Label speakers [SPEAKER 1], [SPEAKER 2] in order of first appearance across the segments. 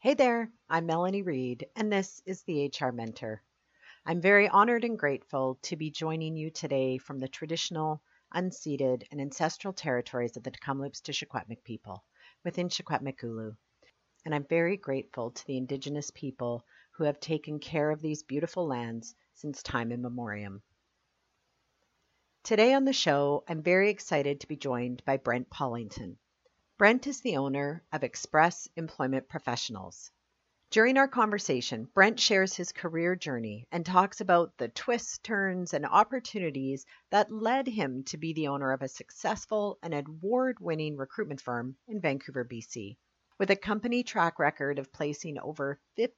[SPEAKER 1] Hey there, I'm Melanie Reed, and this is the HR Mentor. I'm very honored and grateful to be joining you today from the traditional, unceded, and ancestral territories of the Tk'emlúps to Secwepemc people within Secwepemcúlecw. And I'm very grateful to the Indigenous people who have taken care of these beautiful lands since time immemorial. Today on the show, I'm very excited to be joined by Brent Pollington. Brent is the owner of Express Employment Professionals. During our conversation, Brent shares his career journey and talks about the twists, turns, and opportunities that led him to be the owner of a successful and award-winning recruitment firm in Vancouver, BC. With a company track record of placing over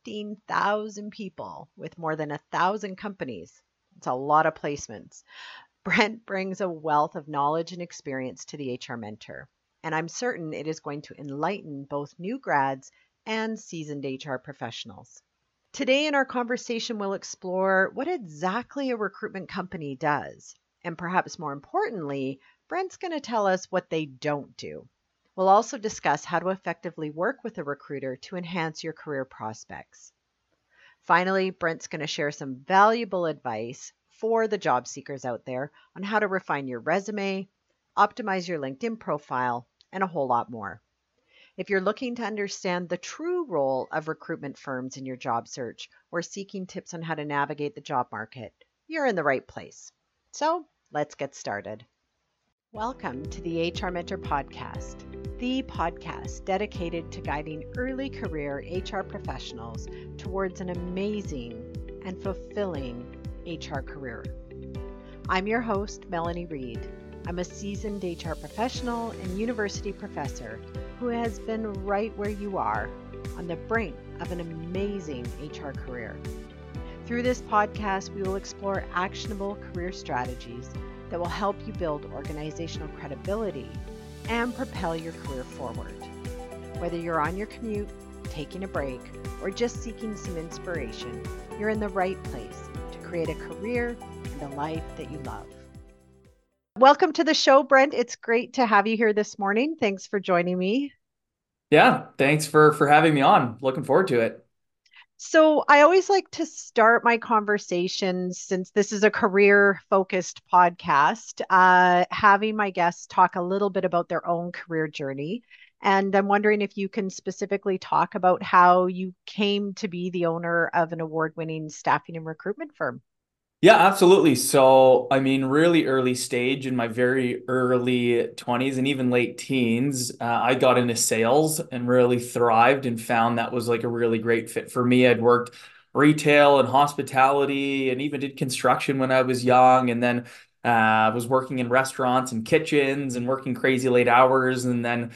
[SPEAKER 1] 15,000 people with more than 1,000 companies, it's a lot of placements. Brent brings a wealth of knowledge and experience to the HR Mentor, and I'm certain it is going to enlighten both new grads and seasoned HR professionals. Today in our conversation, we'll explore what exactly a recruitment company does. And perhaps more importantly, Brent's going to tell us what they don't do. We'll also discuss how to effectively work with a recruiter to enhance your career prospects. Finally, Brent's going to share some valuable advice for the job seekers out there on how to refine your resume, optimize your LinkedIn profile, and a whole lot more. If you're looking to understand the true role of recruitment firms in your job search or seeking tips on how to navigate the job market, you're in the right place. So let's get started. Welcome to the HR Mentor Podcast, the podcast dedicated to guiding early career HR professionals towards an amazing and fulfilling HR career. I'm your host, Melanie Reed. I'm a seasoned HR professional and university professor who has been right where you are on the brink of an amazing HR career. Through this podcast, we will explore actionable career strategies that will help you build organizational credibility and propel your career forward. Whether you're on your commute, taking a break, or just seeking some inspiration, you're in the right place to create a career and a life that you love. Welcome to the show, Brent. It's great to have you here this morning. Thanks for joining me.
[SPEAKER 2] Yeah, thanks for having me on. Looking forward to it.
[SPEAKER 1] So I always like to start my conversations, since this is a career-focused podcast, having my guests talk a little bit about their own career journey. And I'm wondering if you can specifically talk about how you came to be the owner of an award-winning staffing and recruitment firm.
[SPEAKER 2] Yeah, absolutely. So, I mean, really early stage in my very early 20s and even late teens, I got into sales and really thrived and found that was like a really great fit for me. I'd worked retail and hospitality and even did construction when I was young. And then was working in restaurants and kitchens and working crazy late hours. And then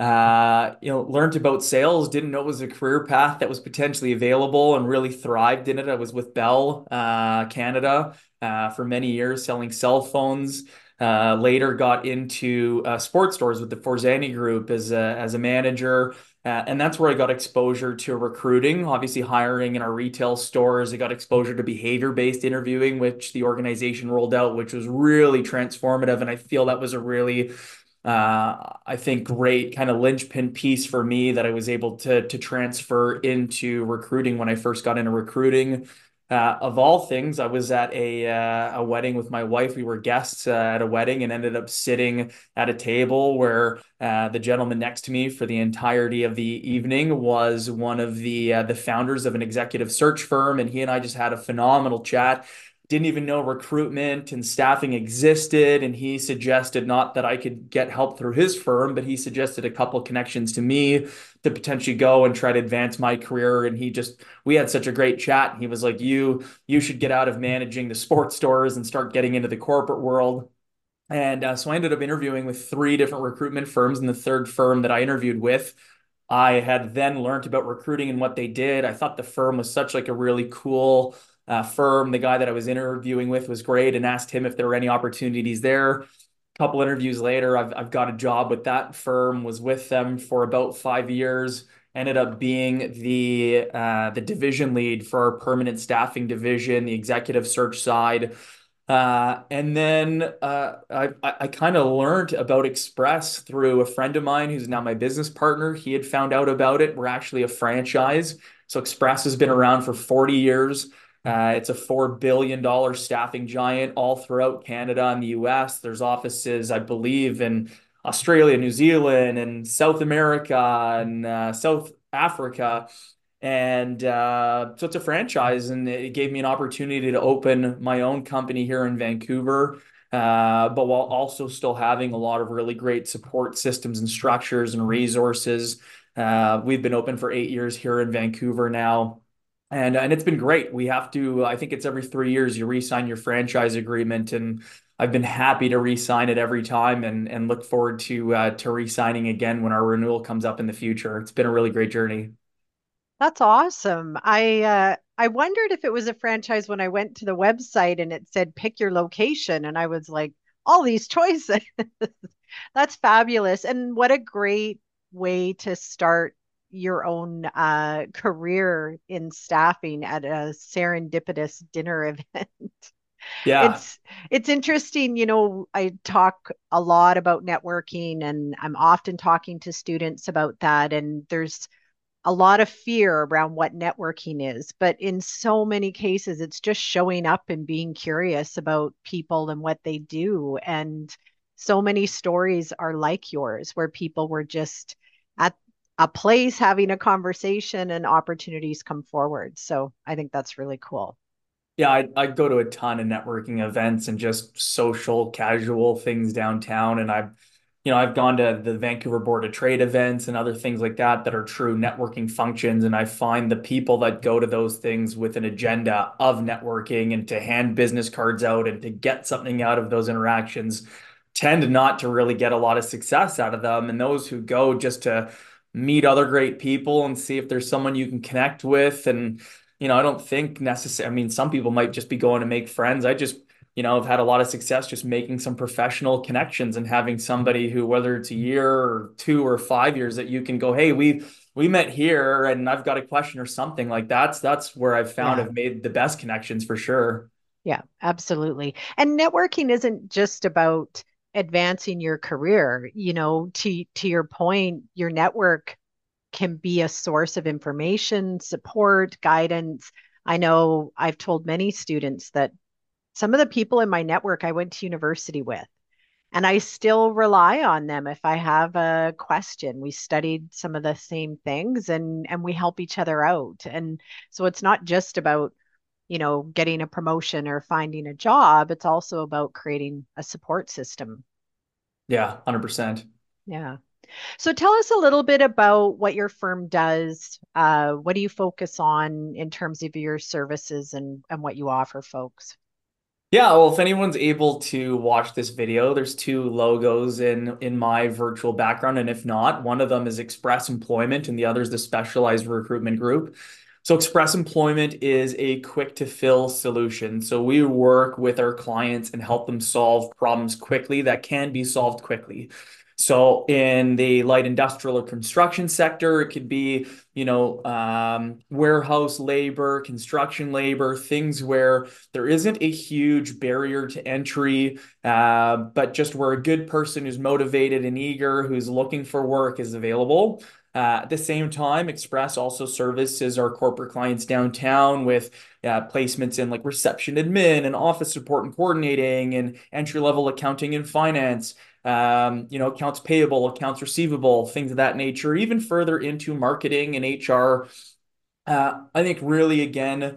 [SPEAKER 2] learned about sales, didn't know it was a career path that was potentially available and really thrived in it. I was with Bell Canada for many years selling cell phones. Later got into sports stores with the Forzani Group as a manager. And that's where I got exposure to recruiting, obviously hiring in our retail stores. I got exposure to behavior-based interviewing, which the organization rolled out, which was really transformative. And I feel that was a really I think great kind of linchpin piece for me that I was able to transfer into recruiting when I first got into recruiting. Of all things, I was at a wedding with my wife. We were guests at a wedding and ended up sitting at a table where the gentleman next to me for the entirety of the evening was one of the founders of an executive search firm, and he and I just had a phenomenal chat. Didn't even know recruitment and staffing existed. And he suggested not that I could get help through his firm, but he suggested a couple connections to me to potentially go and try to advance my career. And we had such a great chat. He was like, you should get out of managing the sports stores and start getting into the corporate world. And so I ended up interviewing with three different recruitment firms. And the third firm that I interviewed with, I had then learned about recruiting and what they did. I thought the firm was such like a really cool firm. The guy that I was interviewing with was great and asked him if there were any opportunities there. A couple interviews later, I've got a job with that firm, was with them for about 5 years, ended up being the division lead for our permanent staffing division, the executive search side. And then I kind of learned about Express through a friend of mine who's now my business partner. He had found out about it. We're actually a franchise. So Express has been around for 40 years. It's a $4 billion staffing giant all throughout Canada and the US. There's offices, I believe, in Australia, New Zealand, and South America and South Africa. And so it's a franchise, and it gave me an opportunity to open my own company here in Vancouver, but while also still having a lot of really great support systems and structures and resources. We've been open for 8 years here in Vancouver now. And it's been great. We have to, I think it's every 3 years you re-sign your franchise agreement, and I've been happy to re-sign it every time, and look forward to re-signing again when our renewal comes up in the future. It's been a really great journey.
[SPEAKER 1] That's awesome. I wondered if it was a franchise when I went to the website and it said pick your location, and I was like, all these choices. That's fabulous. And what a great way to start your own career in staffing at a serendipitous dinner event.
[SPEAKER 2] Yeah.
[SPEAKER 1] It's interesting, I talk a lot about networking and I'm often talking to students about that. And there's a lot of fear around what networking is, but in so many cases, it's just showing up and being curious about people and what they do. And so many stories are like yours, where people were just at a place having a conversation and opportunities come forward. So I think that's really cool.
[SPEAKER 2] Yeah, I go to a ton of networking events and just social, casual things downtown. And I've gone to the Vancouver Board of Trade events and other things like that that are true networking functions. And I find the people that go to those things with an agenda of networking and to hand business cards out and to get something out of those interactions tend not to really get a lot of success out of them. And those who go just to meet other great people and see if there's someone you can connect with. And I don't think necessarily, I mean, some people might just be going to make friends. I just, have had a lot of success just making some professional connections and having somebody who, whether it's a year or 2 or 5 years, that you can go, hey, we met here and I've got a question or something like that. That's where I've found
[SPEAKER 1] Yeah.
[SPEAKER 2] I've made the best connections for sure.
[SPEAKER 1] Yeah, absolutely. And networking isn't just about advancing your career. To your point, your network can be a source of information, support, guidance. I know I've told many students that some of the people in my network I went to university with, and I still rely on them if I have a question. We studied some of the same things and we help each other out. And so it's not just about getting a promotion or finding a job. It's also about creating a support system.
[SPEAKER 2] Yeah, 100%.
[SPEAKER 1] Yeah. So tell us a little bit about what your firm does. What do you focus on in terms of your services and what you offer folks?
[SPEAKER 2] Yeah, well, if anyone's able to watch this video, there's two logos in my virtual background, and if not, one of them is Express Employment, and the other is the Specialized Recruitment Group. So Express Employment is a quick to fill solution. So we work with our clients and help them solve problems quickly that can be solved quickly. So in the light industrial or construction sector, it could be, warehouse labor, construction labor, things where there isn't a huge barrier to entry, but just where a good person who's motivated and eager, who's looking for work is available. At the same time, Express also services our corporate clients downtown with placements in like reception admin and office support and coordinating and entry level accounting and finance, accounts payable, accounts receivable, things of that nature, even further into marketing and HR. I think really, again,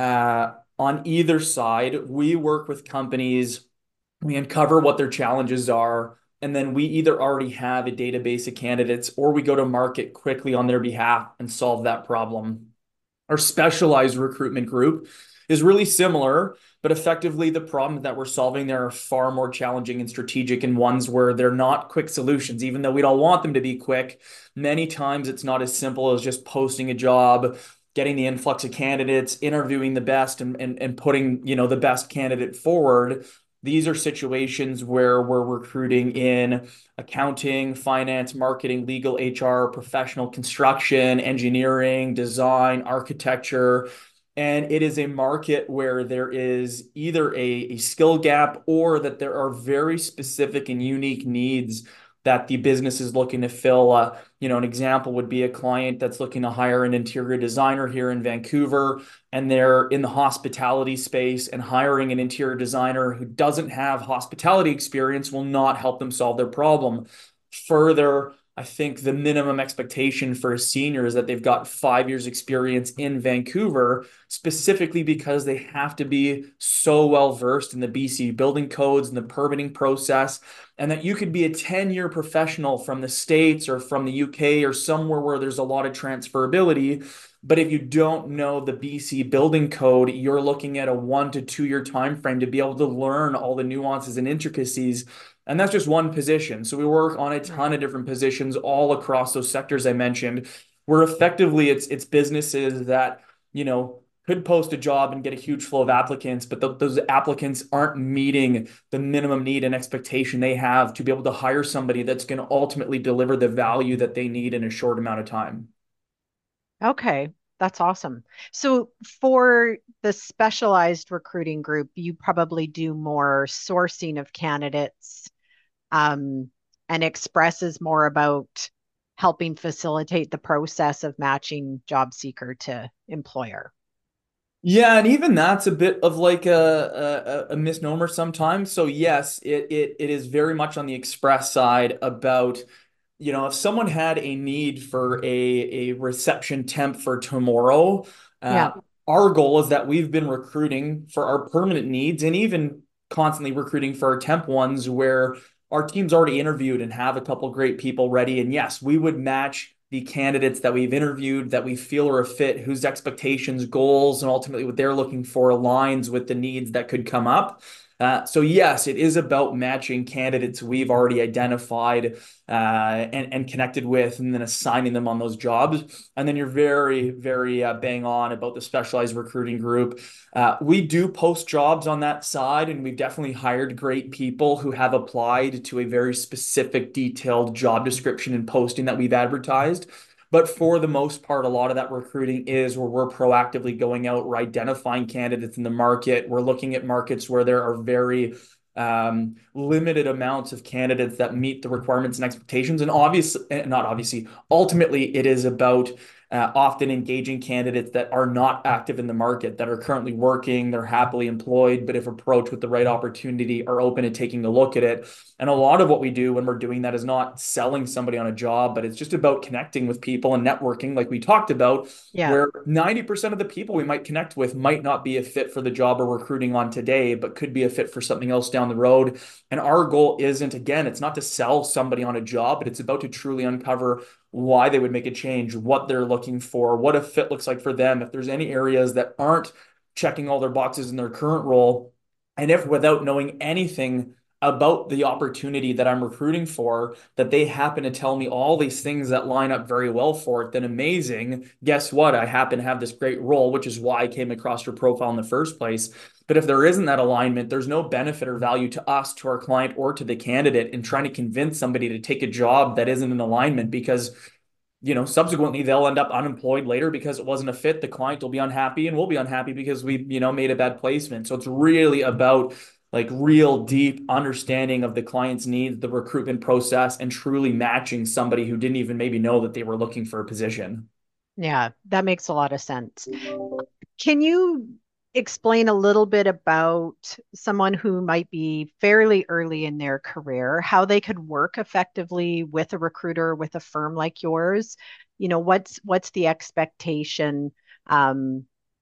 [SPEAKER 2] on either side, we work with companies, we uncover what their challenges are, and then we either already have a database of candidates or we go to market quickly on their behalf and solve that problem. Our specialized recruitment group is really similar, but effectively the problems that we're solving there are far more challenging and strategic, and ones where they're not quick solutions. Even though we don't want them to be quick, many times it's not as simple as just posting a job, getting the influx of candidates, interviewing the best, and putting, the best candidate forward. These are situations where we're recruiting in accounting, finance, marketing, legal, HR, professional construction, engineering, design, architecture. And it is a market where there is either a skill gap or that there are very specific and unique needs that the business is looking to fill. An example would be a client that's looking to hire an interior designer here in Vancouver, and they're in the hospitality space, and hiring an interior designer who doesn't have hospitality experience will not help them solve their problem. Further, I think the minimum expectation for a senior is that they've got 5 years experience in Vancouver, specifically because they have to be so well versed in the BC building codes and the permitting process, and that you could be a 10-year professional from the States or from the UK or somewhere where there's a lot of transferability. But if you don't know the BC building code, you're looking at a 1 to 2 year time frame to be able to learn all the nuances and intricacies. And that's just one position. So we work on a ton
[SPEAKER 1] Right.
[SPEAKER 2] of different positions all across those sectors I mentioned, where effectively it's businesses that, could post a job and get a huge flow of applicants, but those applicants aren't meeting the minimum need and expectation they have to be able to hire somebody that's going to ultimately deliver the value that they need in a short amount of time.
[SPEAKER 1] Okay, that's awesome. So for the specialized recruiting group, you probably do more sourcing of candidates, um, and Express is more about helping facilitate the process of matching job seeker to employer.
[SPEAKER 2] Yeah, and even that's a bit of like a misnomer sometimes. So yes, it is very much on the express side about, if someone had a need for a reception temp for tomorrow,
[SPEAKER 1] Yeah,
[SPEAKER 2] uh, our goal is that we've been recruiting for our permanent needs and even constantly recruiting for our temp ones where our team's already interviewed and have a couple great people ready. And yes, we would match the candidates that we've interviewed that we feel are a fit, whose expectations, goals, and ultimately what they're looking for aligns with the needs that could come up. So yes, it is about matching candidates we've already identified and connected with, and then assigning them on those jobs. And then you're very, very bang on about the specialized recruiting group. We do post jobs on that side, and we've definitely hired great people who have applied to a very specific, detailed job description and posting that we've advertised. But for the most part, a lot of that recruiting is where we're proactively going out, we're identifying candidates in the market. We're looking at markets where there are very limited amounts of candidates that meet the requirements and expectations. And obviously, not obviously, ultimately, it is about often engaging candidates that are not active in the market, that are currently working, they're happily employed, but if approached with the right opportunity, are open to taking a look at it. And a lot of what we do when we're doing that is not selling somebody on a job, but it's just about connecting with people and networking, like we talked about,
[SPEAKER 1] yeah,
[SPEAKER 2] where 90% of the people we might connect with might not be a fit for the job we're recruiting on today, but could be a fit for something else down the road. And our goal isn't, again, it's not to sell somebody on a job, but it's about to truly uncover why they would make a change, what they're looking for, what a fit looks like for them, if there's any areas that aren't checking all their boxes in their current role. And if without knowing anything about the opportunity that I'm recruiting for, that they happen to tell me all these things that line up very well for it, then amazing. Guess what? I happen to have this great role, which is why I came across your profile in the first place. But if there isn't that alignment, there's no benefit or value to us, to our client, or to the candidate in trying to convince somebody to take a job that isn't in alignment because subsequently they'll end up unemployed later because it wasn't a fit. The client will be unhappy and we'll be unhappy because we, made a bad placement. So it's really about like real deep understanding of the client's needs, the recruitment process, and truly matching somebody who didn't even maybe know that they were looking for a position.
[SPEAKER 1] yeah, that makes a lot of sense. Can you explain a little bit about someone who might be fairly early in their career, how they could work effectively with a recruiter with a firm like yours? What's the expectation? Um,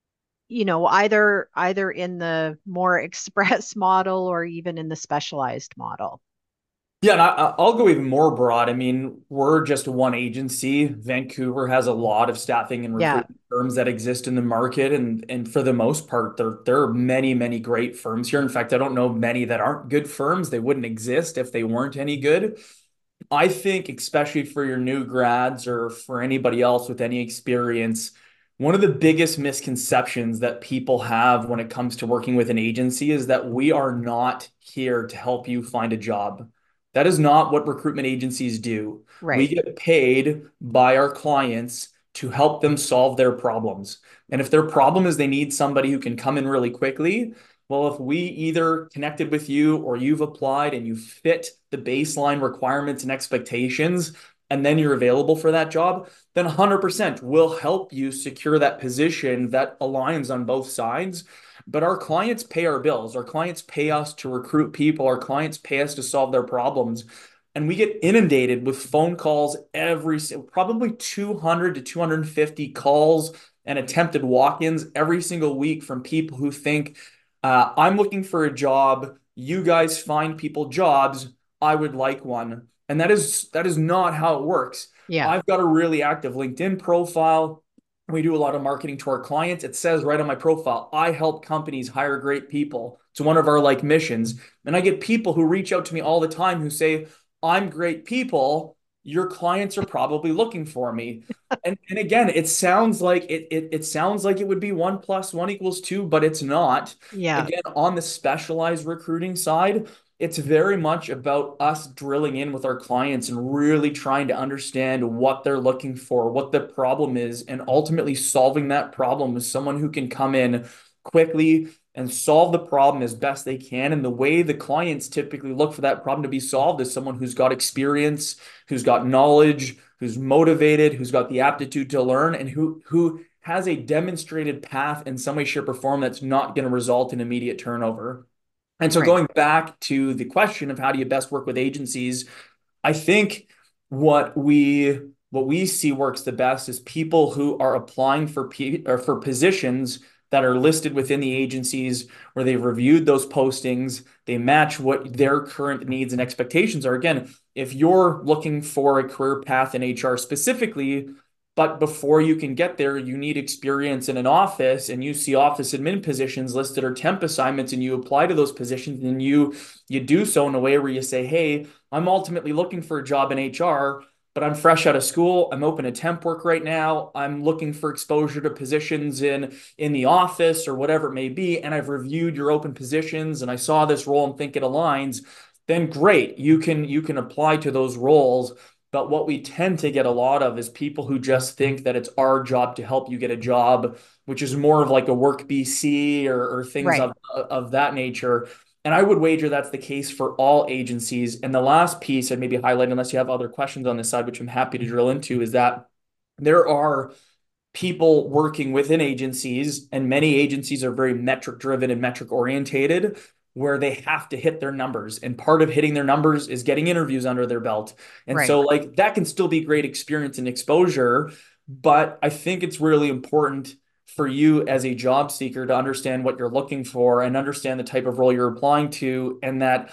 [SPEAKER 1] either in the more express model or even in the specialized model.
[SPEAKER 2] Yeah, and I'll go even more broad. I mean, we're just one agency. Vancouver has a lot of staffing and
[SPEAKER 1] Yeah,
[SPEAKER 2] recruitment firms that exist in the market, and for the most part, there are many, many great firms here. In fact, I don't know many that aren't good firms. They wouldn't exist if they weren't any good. I think, especially for your new grads or for anybody else with any experience, one of the biggest misconceptions that people have when it comes to working with an agency is that we are not here to help you find a job. That is not what recruitment agencies do. We
[SPEAKER 1] right.
[SPEAKER 2] get paid by our clients to help them solve their problems. And if their problem is they need somebody who can come in really quickly, well, if we either connected with you or you've applied and you fit the baseline requirements and expectations, and then you're available for that job, then 100% we'll help you secure that position that aligns on both sides. But our clients pay our bills. Our clients pay us to recruit people. Our clients pay us to solve their problems. And we get inundated with phone calls probably 200 to 250 calls and attempted walk-ins every single week from people who think, I'm looking for a job. You guys find people jobs. I would like one. And that is not how it works.
[SPEAKER 1] Yeah.
[SPEAKER 2] I've got a really active LinkedIn profile. We do a lot of marketing to our clients. It says right on my profile, I help companies hire great people. It's one of our like missions. And I get people who reach out to me all the time who say, I'm great people. Your clients are probably looking for me. And again, it sounds like it would be 1 + 1 = 2, but it's not.
[SPEAKER 1] Yeah.
[SPEAKER 2] Again, on the specialized recruiting side, it's very much about us drilling in with our clients and really trying to understand what they're looking for, what the problem is, and ultimately solving that problem with someone who can come in quickly and solve the problem as best they can. And the way the clients typically look for that problem to be solved is someone who's got experience, who's got knowledge, who's motivated, who's got the aptitude to learn, and who has a demonstrated path in some way, shape, or form that's not going to result in immediate turnover. And so
[SPEAKER 1] Right.
[SPEAKER 2] going back to the question of how do you best work with agencies, I think what we see works the best is people who are applying for positions that are listed within the agencies where they've reviewed those postings, they match what their current needs and expectations are. Again, if you're looking for a career path in HR specifically, but before you can get there, you need experience in an office, and you see office admin positions listed or temp assignments, and you apply to those positions, and you do so in a way where you say, hey, I'm ultimately looking for a job in HR, but I'm fresh out of school. I'm open to temp work right now. I'm looking for exposure to positions in the office or whatever it may be. And I've reviewed your open positions and I saw this role and think it aligns. Then great, you can apply to those roles. But what we tend to get a lot of is people who just think that it's our job to help you get a job, which is more of like a work BC or things
[SPEAKER 1] Right.
[SPEAKER 2] of that nature. And I would wager that's the case for all agencies. And the last piece I'd maybe highlight, unless you have other questions on this side, which I'm happy to drill into, is that there are people working within agencies, and many agencies are very metric driven and metric orientated, where they have to hit their numbers. And part of hitting their numbers is getting interviews under their belt. And
[SPEAKER 1] Right.
[SPEAKER 2] so, like, that can still be great experience and exposure. But I think it's really important for you as a job seeker to understand what you're looking for and understand the type of role you're applying to. And that,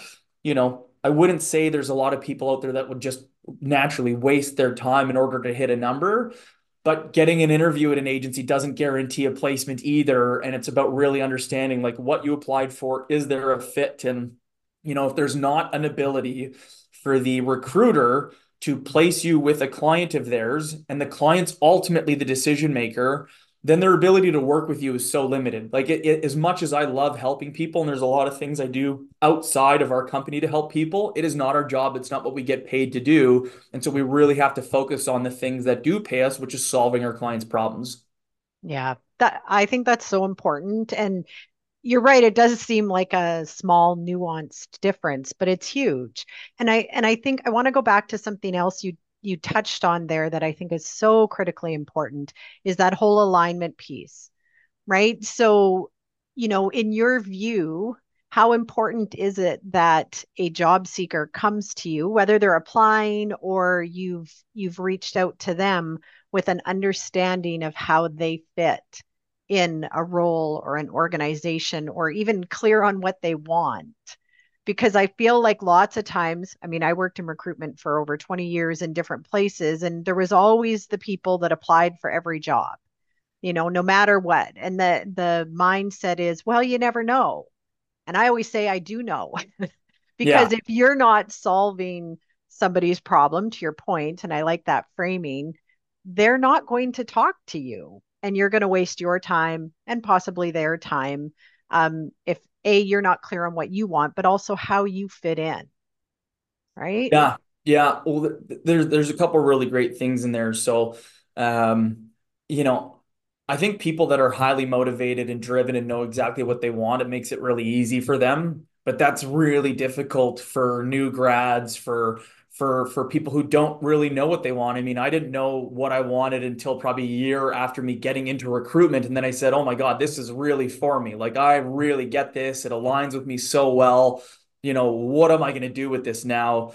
[SPEAKER 2] I wouldn't say there's a lot of people out there that would just naturally waste their time in order to hit a number, but getting an interview at an agency doesn't guarantee a placement either. And it's about really understanding like what you applied for. Is there a fit? And, if there's not an ability for the recruiter to place you with a client of theirs and the client's ultimately the decision maker, then their ability to work with you is so limited. Like as much as I love helping people, and there's a lot of things I do outside of our company to help people, it is not our job. It's not what we get paid to do. And so we really have to focus on the things that do pay us, which is solving our clients' problems.
[SPEAKER 1] Yeah. That I think that's so important. And you're right, it does seem like a small nuanced difference, but it's huge. And I think I want to go back to something else you touched on there that I think is so critically important is that whole alignment piece, right? So, in your view, how important is it that a job seeker comes to you, whether they're applying or you've reached out to them with an understanding of how they fit in a role or an organization, or even clear on what they want? Because I feel like lots of times, I mean, I worked in recruitment for over 20 years in different places, and there was always the people that applied for every job, no matter what. And the mindset is, well, you never know. And I always say I do know.
[SPEAKER 2] Yeah.
[SPEAKER 1] Because if you're not solving somebody's problem, to your point, and I like that framing, they're not going to talk to you. And you're going to waste your time and possibly their time, if A, you're not clear on what you want, but also how you fit in, right?
[SPEAKER 2] Yeah. Yeah. Well, there's a couple of really great things in there. So, you know, I think people that are highly motivated and driven and know exactly what they want, it makes it really easy for them. But that's really difficult for new grads, for people who don't really know what they want. I mean, I didn't know what I wanted until probably a year after me getting into recruitment. And then I said, oh my God, this is really for me. Like I really get this. It aligns with me so well. What am I going to do with this now?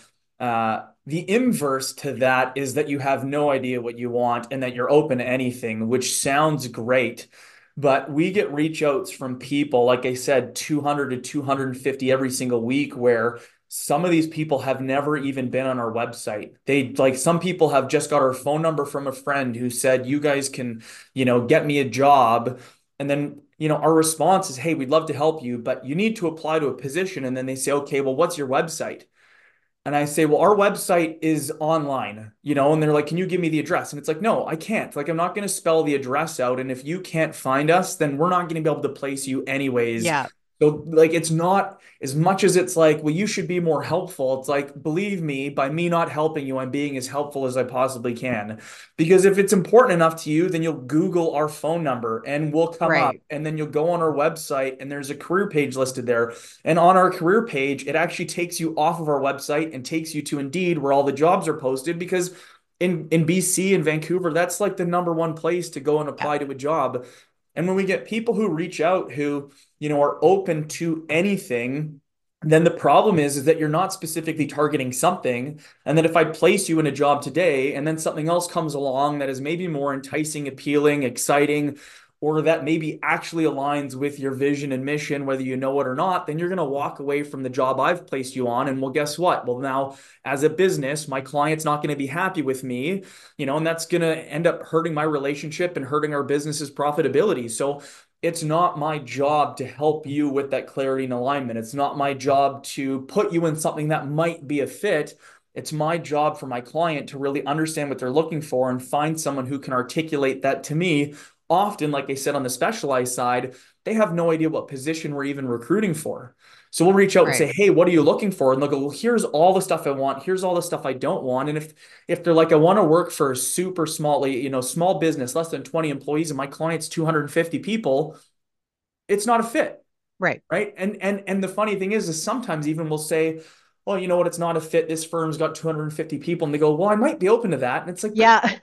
[SPEAKER 2] The inverse to that is that you have no idea what you want and that you're open to anything, which sounds great. But we get reach outs from people, like I said, 200 to 250 every single week, where some of these people have never even been on our website. They like some people have just got our phone number from a friend who said, you guys can, get me a job. And then, our response is, hey, we'd love to help you, but you need to apply to a position. And then they say, okay, well, what's your website? And I say, well, our website is online, and they're like, can you give me the address? And it's like, no, I can't. Like, I'm not going to spell the address out. And if you can't find us, then we're not going to be able to place you anyways.
[SPEAKER 1] Yeah,
[SPEAKER 2] So, like, it's not as much as it's like, well, you should be more helpful. It's like, believe me, by me not helping you, I'm being as helpful as I possibly can. Because if it's important enough to you, then you'll Google our phone number and we'll come up.
[SPEAKER 1] right.
[SPEAKER 2] And then you'll go on our website and there's a career page listed there. And on our career page, it actually takes you off of our website and takes you to Indeed where all the jobs are posted because in BC and Vancouver, that's like the number one place to go and
[SPEAKER 1] Yeah,
[SPEAKER 2] apply to a job. And when we get people who reach out who, are open to anything, then the problem is that you're not specifically targeting something. And that if I place you in a job today and then something else comes along that is maybe more enticing, appealing, exciting, or that maybe actually aligns with your vision and mission, whether you know it or not, then you're going to walk away from the job I've placed you on. And well, guess what? Well, now as a business, my client's not going to be happy with me, and that's going to end up hurting my relationship and hurting our business's profitability. So it's not my job to help you with that clarity and alignment. It's not my job to put you in something that might be a fit. It's my job for my client to really understand what they're looking for and find someone who can articulate that to me. Often, like I said, on the specialized side, they have no idea what position we're even recruiting for. So we'll reach out and
[SPEAKER 1] right.
[SPEAKER 2] say, hey, what are you looking for? And they'll go, well, here's all the stuff I want. Here's all the stuff I don't want. And if they're like, I want to work for a super small, small business, less than 20 employees, and my client's 250 people, it's not a fit,
[SPEAKER 1] Right.
[SPEAKER 2] right? And the funny thing is sometimes even we'll say, well, you know what, it's not a fit. This firm's got 250 people, and they go, well, I might be open to that. And it's like, but
[SPEAKER 1] Yeah.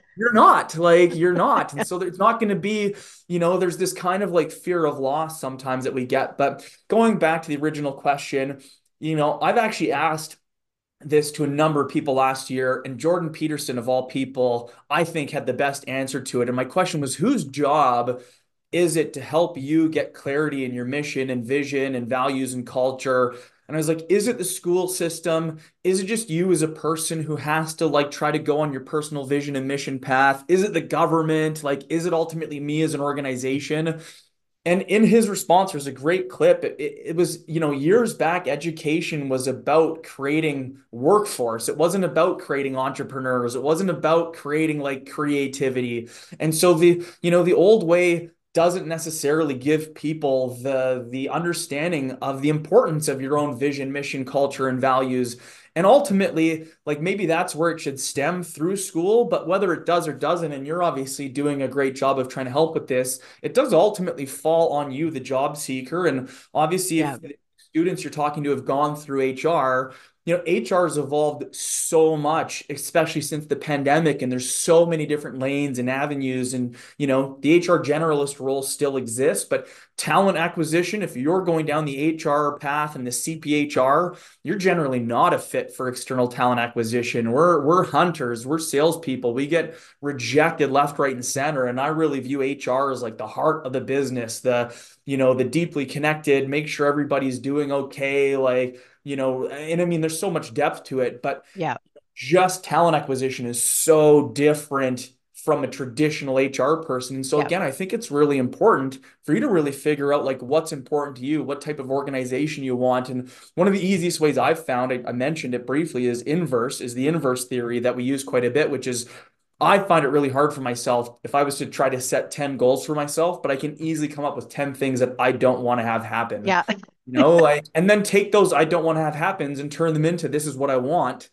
[SPEAKER 2] you're not. And so it's not going to be, there's this kind of like fear of loss sometimes that we get. But going back to the original question, I've actually asked this to a number of people last year, and Jordan Peterson, of all people, I think had the best answer to it. And my question was, whose job is it to help you get clarity in your mission and vision and values and culture? And I was like, is it the school system? Is it just you as a person who has to like try to go on your personal vision and mission path? Is it the government? Like, is it ultimately me as an organization? And in his response, there's a great clip. It was, years back, education was about creating workforce. It wasn't about creating entrepreneurs. It wasn't about creating like creativity. And so the old way doesn't necessarily give people the understanding of the importance of your own vision, mission, culture, and values. And ultimately, like maybe that's where it should stem through school, but whether it does or doesn't, and you're obviously doing a great job of trying to help with this, it does ultimately fall on you, the job seeker. And obviously,
[SPEAKER 1] Yeah.
[SPEAKER 2] if the students you're talking to have gone through HR, HR has evolved so much, especially since the pandemic, and there's so many different lanes and avenues. And, the HR generalist role still exists, but talent acquisition, if you're going down the HR path and the CPHR, you're generally not a fit for external talent acquisition. We're hunters, we're salespeople. We get rejected left, right, and center. And I really view HR as like the heart of the business, the deeply connected, make sure everybody's doing okay. Like, and I mean, there's so much depth to it, but
[SPEAKER 1] Yeah.
[SPEAKER 2] just talent acquisition is so different from a traditional HR person. And so
[SPEAKER 1] Yeah.
[SPEAKER 2] again, I think it's really important for you to really figure out like what's important to you, what type of organization you want. And one of the easiest ways I've found, I mentioned it briefly, is the inverse theory that we use quite a bit, which is I find it really hard for myself if I was to try to set 10 goals for myself, but I can easily come up with 10 things that I don't want to have happen.
[SPEAKER 1] Yeah.
[SPEAKER 2] Like, and then take those I don't want to have happens and turn them into this is what I want.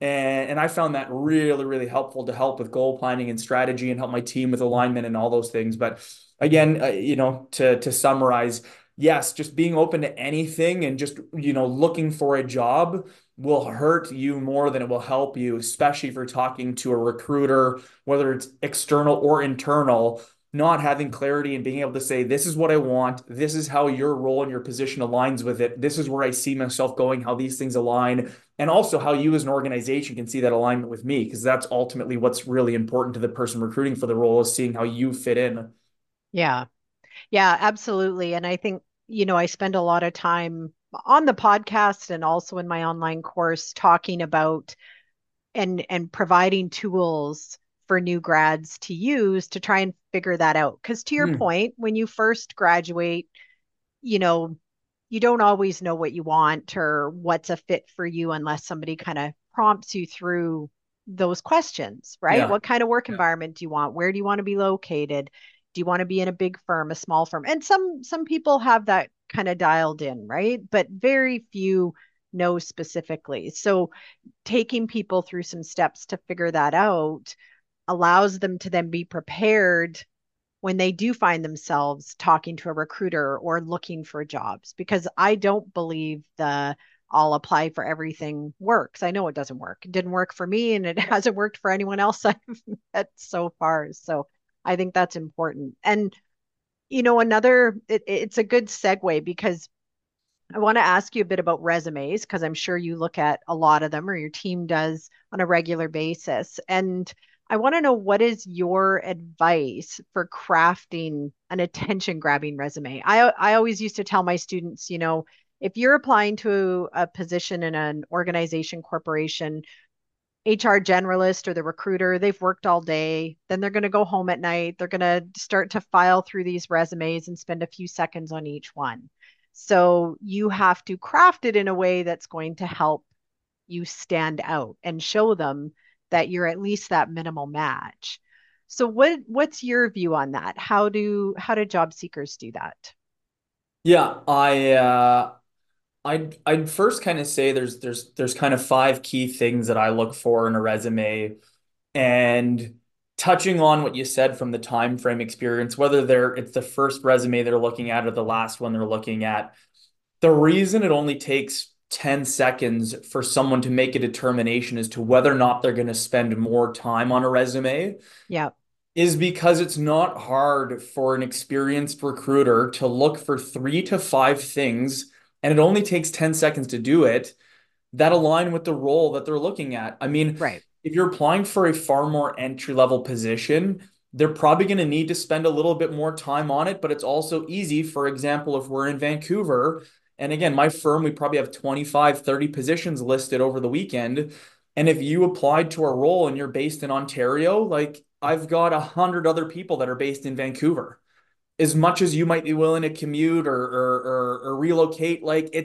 [SPEAKER 2] And I found that really, really helpful to help with goal planning and strategy and help my team with alignment and all those things. But again, to summarize, yes, just being open to anything and just, looking for a job will hurt you more than it will help you, especially if you're talking to a recruiter, whether it's external or internal. Not having clarity and being able to say, this is what I want, this is how your role and your position aligns with it, this is where I see myself going, how these things align, and also how you as an organization can see that alignment with me, because that's ultimately what's really important to the person recruiting for the role, is seeing how you fit in.
[SPEAKER 1] Yeah. Yeah, absolutely. And I think, I spend a lot of time on the podcast and also in my online course talking about and providing tools for new grads to use to try and figure that out. Because to your
[SPEAKER 2] Hmm.
[SPEAKER 1] point, when you first graduate, you know, you don't always know what you want or what's a fit for you unless somebody kind of prompts you through those questions, right?
[SPEAKER 2] Yeah.
[SPEAKER 1] What kind of work
[SPEAKER 2] Yeah.
[SPEAKER 1] environment do you want? Where do you want to be located? Do you want to be in a big firm, a small firm? And some people have that kind of dialed in, right? But very few know specifically. So taking people through some steps to figure that out allows them to then be prepared when they do find themselves talking to a recruiter or looking for jobs, because I don't believe the I'll apply for everything works. I know it doesn't work. It didn't work for me and it hasn't worked for anyone else I've met so far. So I think that's important. And it's a good segue because I want to ask you a bit about resumes because I'm sure you look at a lot of them or your team does on a regular basis. And I want to know, what is your advice for crafting an attention grabbing resume? I always used to tell my students, if you're applying to a position in an organization, corporation, HR generalist or the recruiter, they've worked all day, then they're going to go home at night. They're going to start to file through these resumes and spend a few seconds on each one. So you have to craft it in a way that's going to help you stand out and show them that you're at least that minimal match. So what's your view on that? How do job seekers do that?
[SPEAKER 2] Yeah, I'd first kind of say there's kind of five key things that I look for in a resume. And touching on what you said from the time frame experience, whether it's the first resume they're looking at or the last one they're looking at, the reason it only takes 10 seconds for someone to make a determination as to whether or not they're going to spend more time on a resume
[SPEAKER 1] Yeah,
[SPEAKER 2] is because it's not hard for an experienced recruiter to look for 3 to 5 things, and it only takes 10 seconds to do it, that align with the role that they're looking at. I mean,
[SPEAKER 1] right,
[SPEAKER 2] if you're applying for a far more entry level position, they're probably going to need to spend a little bit more time on it, but it's also easy. For example, if we're in Vancouver, and again, my firm, we probably have 25, 30 positions listed over the weekend. And if you applied to a role and you're based in Ontario, like I've got 100 other people that are based in Vancouver. As much as you might be willing to commute or relocate,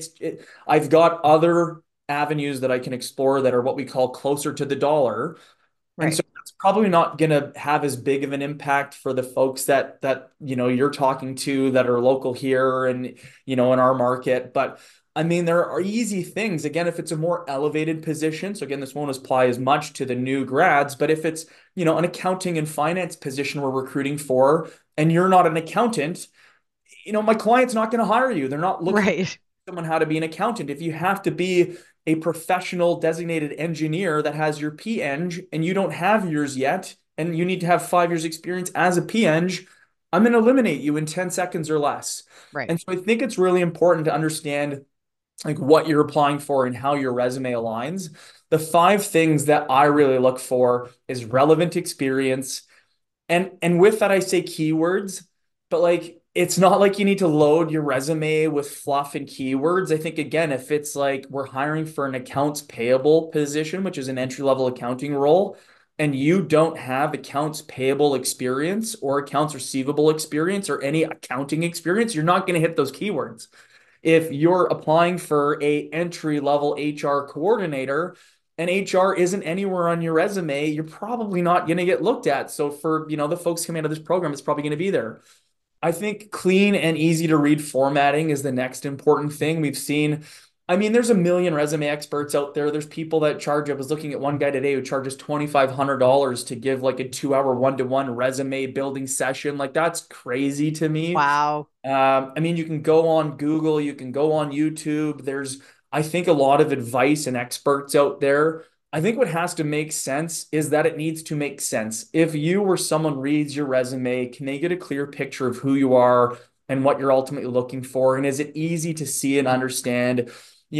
[SPEAKER 2] I've got other avenues that I can explore that are what we call closer to the dollar. And
[SPEAKER 1] right,
[SPEAKER 2] so that's probably not going to have as big of an impact for the folks that you're talking to that are local here and in our market. But I mean, there are easy things. Again, if it's a more elevated position, so again, this won't apply as much to the new grads, but if it's an accounting and finance position we're recruiting for, and you're not an accountant, my client's not going to hire you. They're not looking
[SPEAKER 1] right,
[SPEAKER 2] someone how to be an accountant. If you have to be a professional designated engineer that has your P-Eng and you don't have yours yet, and you need to have 5 years experience as a P-Eng, I'm going to eliminate you in 10 seconds or less.
[SPEAKER 1] right,
[SPEAKER 2] And so I think it's really important to understand like what you're applying for and how your resume aligns. The five things that I really look for is relevant experience, and with that, I say keywords, but like it's not like you need to load your resume with fluff and keywords. I think again, if it's like we're hiring for an accounts payable position, which is an entry level accounting role, and you don't have accounts payable experience or accounts receivable experience or any accounting experience, you're not going to hit those keywords. If you're applying for a entry level HR coordinator and HR isn't anywhere on your resume, you're probably not going to get looked at. So for, the folks coming out of this program, it's probably going to be there. I think clean and easy to read formatting is the next important thing. We've seen I mean, there's a million resume experts out there. There's people that charge. I was looking at one guy today who charges $2,500 to give like a 2 hour one-to-one resume building session. Like that's crazy to me.
[SPEAKER 1] Wow.
[SPEAKER 2] I mean, you can go on Google, you can go on YouTube. There's, I think, a lot of advice and experts out there. I think what has to make sense is that it needs to make sense. If you or someone reads your resume, can they get a clear picture of who you are and what you're ultimately looking for? And is it easy to see and understand?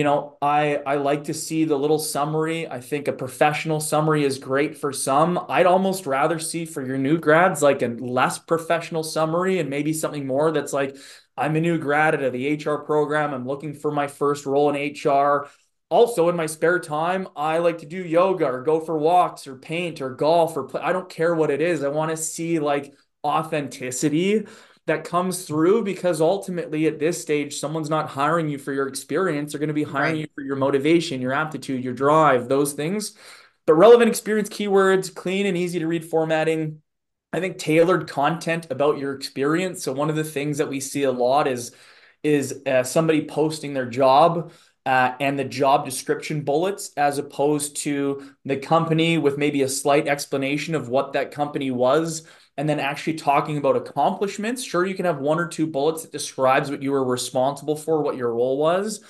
[SPEAKER 2] I like to see the little summary. I think a professional summary is great for some. I'd almost rather see for your new grads like a less professional summary and maybe something more that's like, I'm a new grad at the HR program. I'm looking for my first role in HR. Also, in my spare time, I like to do yoga or go for walks or paint or golf or play. I don't care what it is. I want to see like authenticity that comes through because ultimately at this stage, someone's not hiring you for your experience. They're going to be hiring
[SPEAKER 1] Right.
[SPEAKER 2] you for your motivation, your aptitude, your drive, those things. But relevant experience keywords, clean and easy to read formatting. I think tailored content about your experience. So one of the things that we see a lot is somebody posting their job and the job description bullets as opposed to the company with maybe a slight explanation of what that company was and then actually talking about accomplishments. Sure, you can have one or two bullets that describes what you were responsible for, what your role was.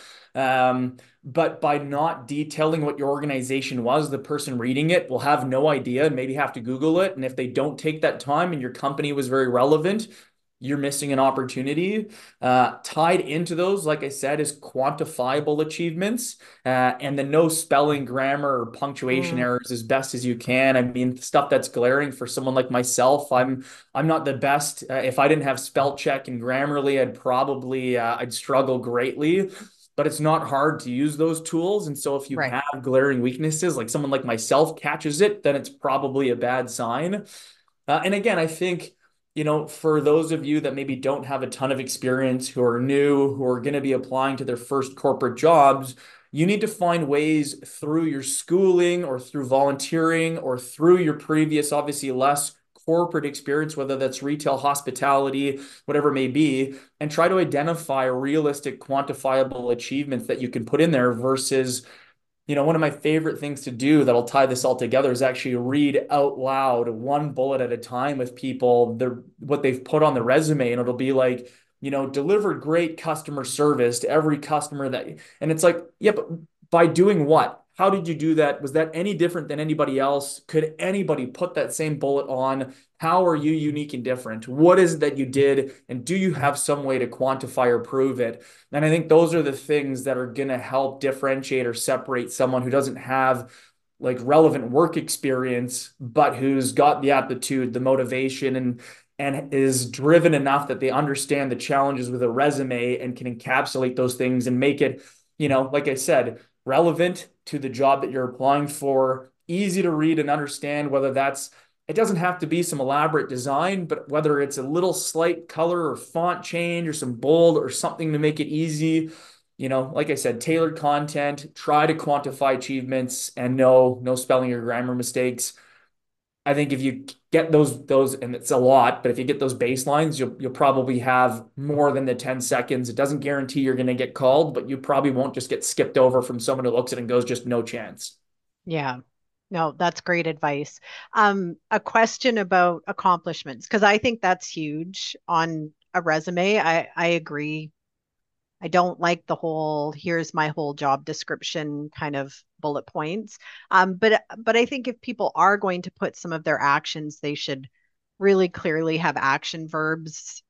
[SPEAKER 2] But by not detailing what your organization was, the person reading it will have no idea and maybe have to Google it. And if they don't take that time and your company was very relevant, you're missing an opportunity. Tied into those, like I said, is quantifiable achievements and the no spelling, grammar, or punctuation
[SPEAKER 1] Mm,
[SPEAKER 2] errors as best as you can. I mean, stuff that's glaring for someone like myself. I'm not the best. If I didn't have spell check and Grammarly, I'd struggle greatly. But it's not hard to use those tools. And so if you
[SPEAKER 1] right.
[SPEAKER 2] have glaring weaknesses, like someone like myself catches it, then it's probably a bad sign. And again, I think, for those of you that maybe don't have a ton of experience, who are new, who are going to be applying to their first corporate jobs, you need to find ways through your schooling or through volunteering or through your previous, obviously less corporate experience, whether that's retail, hospitality, whatever it may be, and try to identify realistic, quantifiable achievements that you can put in there versus one of my favorite things to do that'll tie this all together is actually read out loud one bullet at a time with people what they've put on the resume, and it'll be like, delivered great customer service to every customer and it's like, yeah, but by doing what? How did you do that? Was that any different than anybody else? Could anybody put that same bullet on? How are you unique and different? What is it that you did? And do you have some way to quantify or prove it? And I think those are the things that are going to help differentiate or separate someone who doesn't have like relevant work experience, but who's got the aptitude, the motivation, and is driven enough that they understand the challenges with a resume and can encapsulate those things and make it, like I said, relevant to the job that you're applying for, easy to read and understand, whether that's it doesn't have to be some elaborate design, but whether it's a little slight color or font change or some bold or something to make it easy, like I said, tailored content, try to quantify achievements and no spelling or grammar mistakes. I think if you get those, and it's a lot, but if you get those baselines, you'll probably have more than the 10 seconds. It doesn't guarantee you're going to get called, but you probably won't just get skipped over from someone who looks at it and goes, just no chance.
[SPEAKER 1] Yeah. No, that's great advice. A question about accomplishments, because I think that's huge on a resume. I agree. I don't like the whole here's my whole job description kind of bullet points. But I think if people are going to put some of their actions, they should really clearly have action verbs,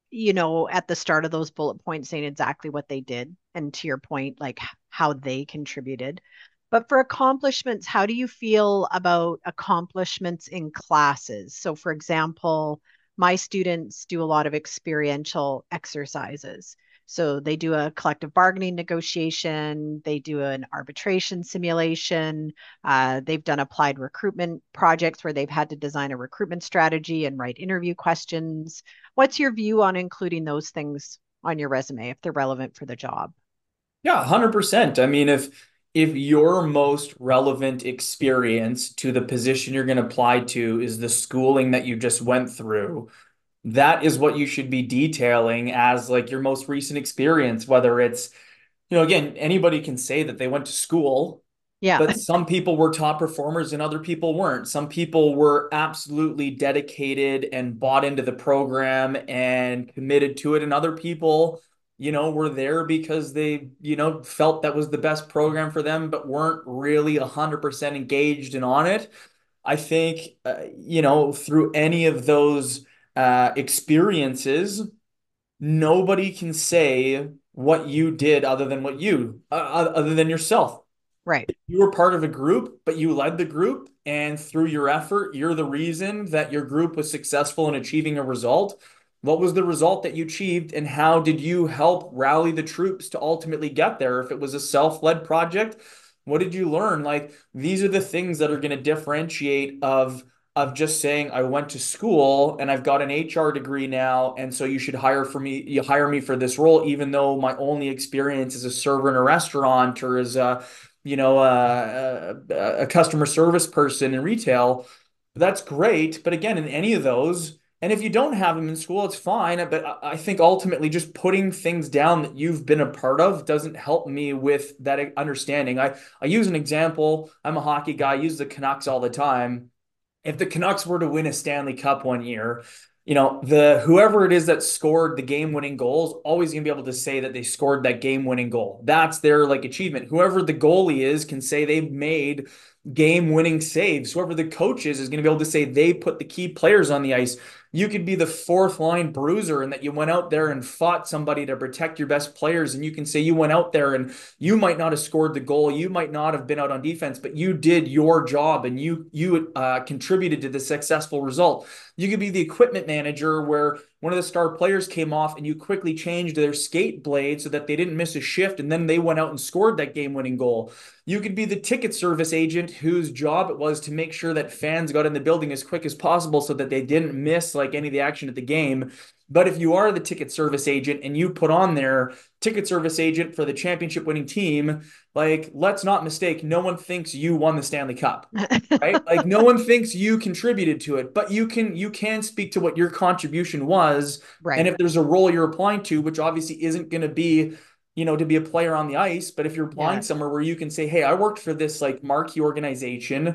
[SPEAKER 1] at the start of those bullet points saying exactly what they did. And to your point, like how they contributed. But for accomplishments, how do you feel about accomplishments in classes? So, for example, my students do a lot of experiential exercises. So they do a collective bargaining negotiation, they do an arbitration simulation, they've done applied recruitment projects where they've had to design a recruitment strategy and write interview questions. What's your view on including those things on your resume if they're relevant for the job?
[SPEAKER 2] Yeah, 100%. I mean, if your most relevant experience to the position you're going to apply to is the schooling that you just went through, that is what you should be detailing as like your most recent experience, whether it's again, anybody can say that they went to school,
[SPEAKER 1] Yeah.
[SPEAKER 2] but some people were top performers and other people weren't. Some people were absolutely dedicated and bought into the program and committed to it, and other people, were there because they, felt that was the best program for them, but weren't really 100% engaged and on it. I think, through any of those experiences, nobody can say what you did other than yourself.
[SPEAKER 1] Right.
[SPEAKER 2] You were part of a group, but you led the group, and through your effort, you're the reason that your group was successful in achieving a result. What was the result that you achieved, and how did you help rally the troops to ultimately get there? If it was a self-led project, what did you learn? Like, these are the things that are going to differentiate of just saying I went to school and I've got an HR degree now, and so you hire me for this role, even though my only experience is a server in a restaurant or as a customer service person in retail. That's great, but again, in any of those, and if you don't have them in school, it's fine. But I think ultimately, just putting things down that you've been a part of doesn't help me with that understanding. I use an example. I'm a hockey guy. I use the Canucks all the time. If the Canucks were to win a Stanley Cup one year, the whoever it is that scored the game-winning goal is always going to be able to say that they scored that game-winning goal. That's their like achievement. Whoever the goalie is can say they've made game-winning saves. Whoever the coach is going to be able to say they put the key players on the ice. You could be the fourth line bruiser and that you went out there and fought somebody to protect your best players, and you can say you went out there and you might not have scored the goal, you might not have been out on defense, but you did your job and you contributed to the successful result. You could be the equipment manager where one of the star players came off and you quickly changed their skate blade so that they didn't miss a shift, and then they went out and scored that game-winning goal. You could be the ticket service agent whose job it was to make sure that fans got in the building as quick as possible so that they didn't miss like any of the action at the game. But if you are the ticket service agent and you put on there ticket service agent for the championship winning team, like, let's not mistake, no one thinks you won the Stanley Cup, right? Like, no one thinks you contributed to it, but you can speak to what your contribution was. And
[SPEAKER 1] Right.
[SPEAKER 2] if there's a role you're applying to, which obviously isn't going to be, to be a player on the ice, but if you're applying
[SPEAKER 1] Yeah.
[SPEAKER 2] somewhere where you can say, hey, I worked for this like marquee organization,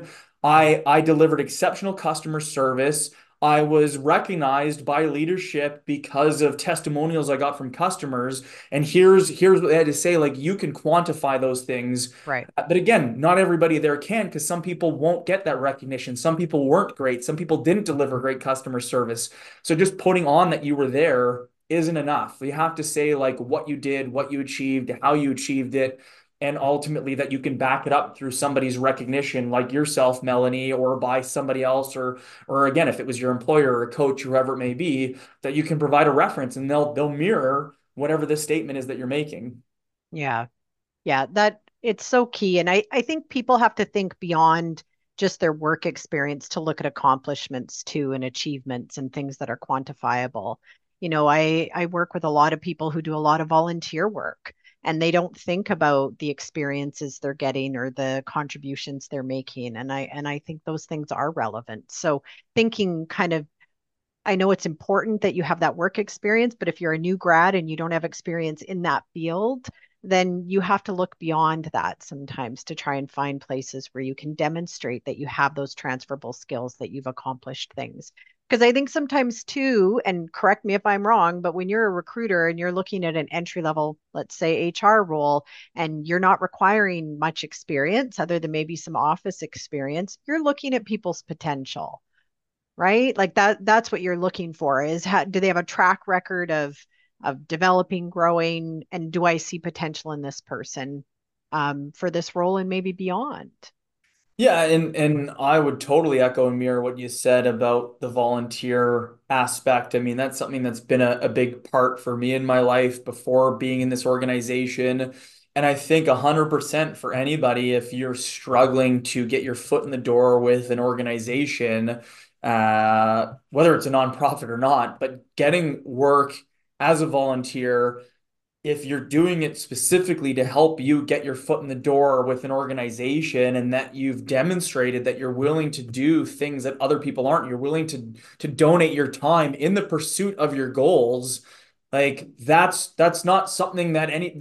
[SPEAKER 2] I delivered exceptional customer service, I was recognized by leadership because of testimonials I got from customers. And here's what they had to say. Like, you can quantify those things.
[SPEAKER 1] Right.
[SPEAKER 2] But again, not everybody there can, because some people won't get that recognition. Some people weren't great. Some people didn't deliver great customer service. So just putting on that you were there isn't enough. You have to say like what you did, what you achieved, how you achieved it, and ultimately that you can back it up through somebody's recognition, like yourself, Melanie, or by somebody else, or again, if it was your employer or a coach, whoever it may be, that you can provide a reference and they'll mirror whatever the statement is that you're making.
[SPEAKER 1] Yeah. Yeah, that it's so key. And I think people have to think beyond just their work experience to look at accomplishments too and achievements and things that are quantifiable. I work with a lot of people who do a lot of volunteer work and they don't think about the experiences they're getting or the contributions they're making. And I think those things are relevant. So thinking kind of I know it's important that you have that work experience, but if you're a new grad and you don't have experience in that field, then you have to look beyond that sometimes to try and find places where you can demonstrate that you have those transferable skills, that you've accomplished things. Because I think sometimes too, and correct me if I'm wrong, but when you're a recruiter and you're looking at an entry level, let's say HR role, and you're not requiring much experience other than maybe some office experience, you're looking at people's potential, right? Like that's what you're looking for is do they have a track record of developing, growing, and do I see potential in this person for this role and maybe beyond?
[SPEAKER 2] Yeah, and I would totally echo and mirror what you said about the volunteer aspect. I mean, that's something that's been a big part for me in my life before being in this organization. And I think 100% for anybody, if you're struggling to get your foot in the door with an organization, whether it's a nonprofit or not, but getting work as a volunteer, if you're doing it specifically to help you get your foot in the door with an organization, and that you've demonstrated that you're willing to do things that other people aren't, you're willing to donate your time in the pursuit of your goals, like that's not something that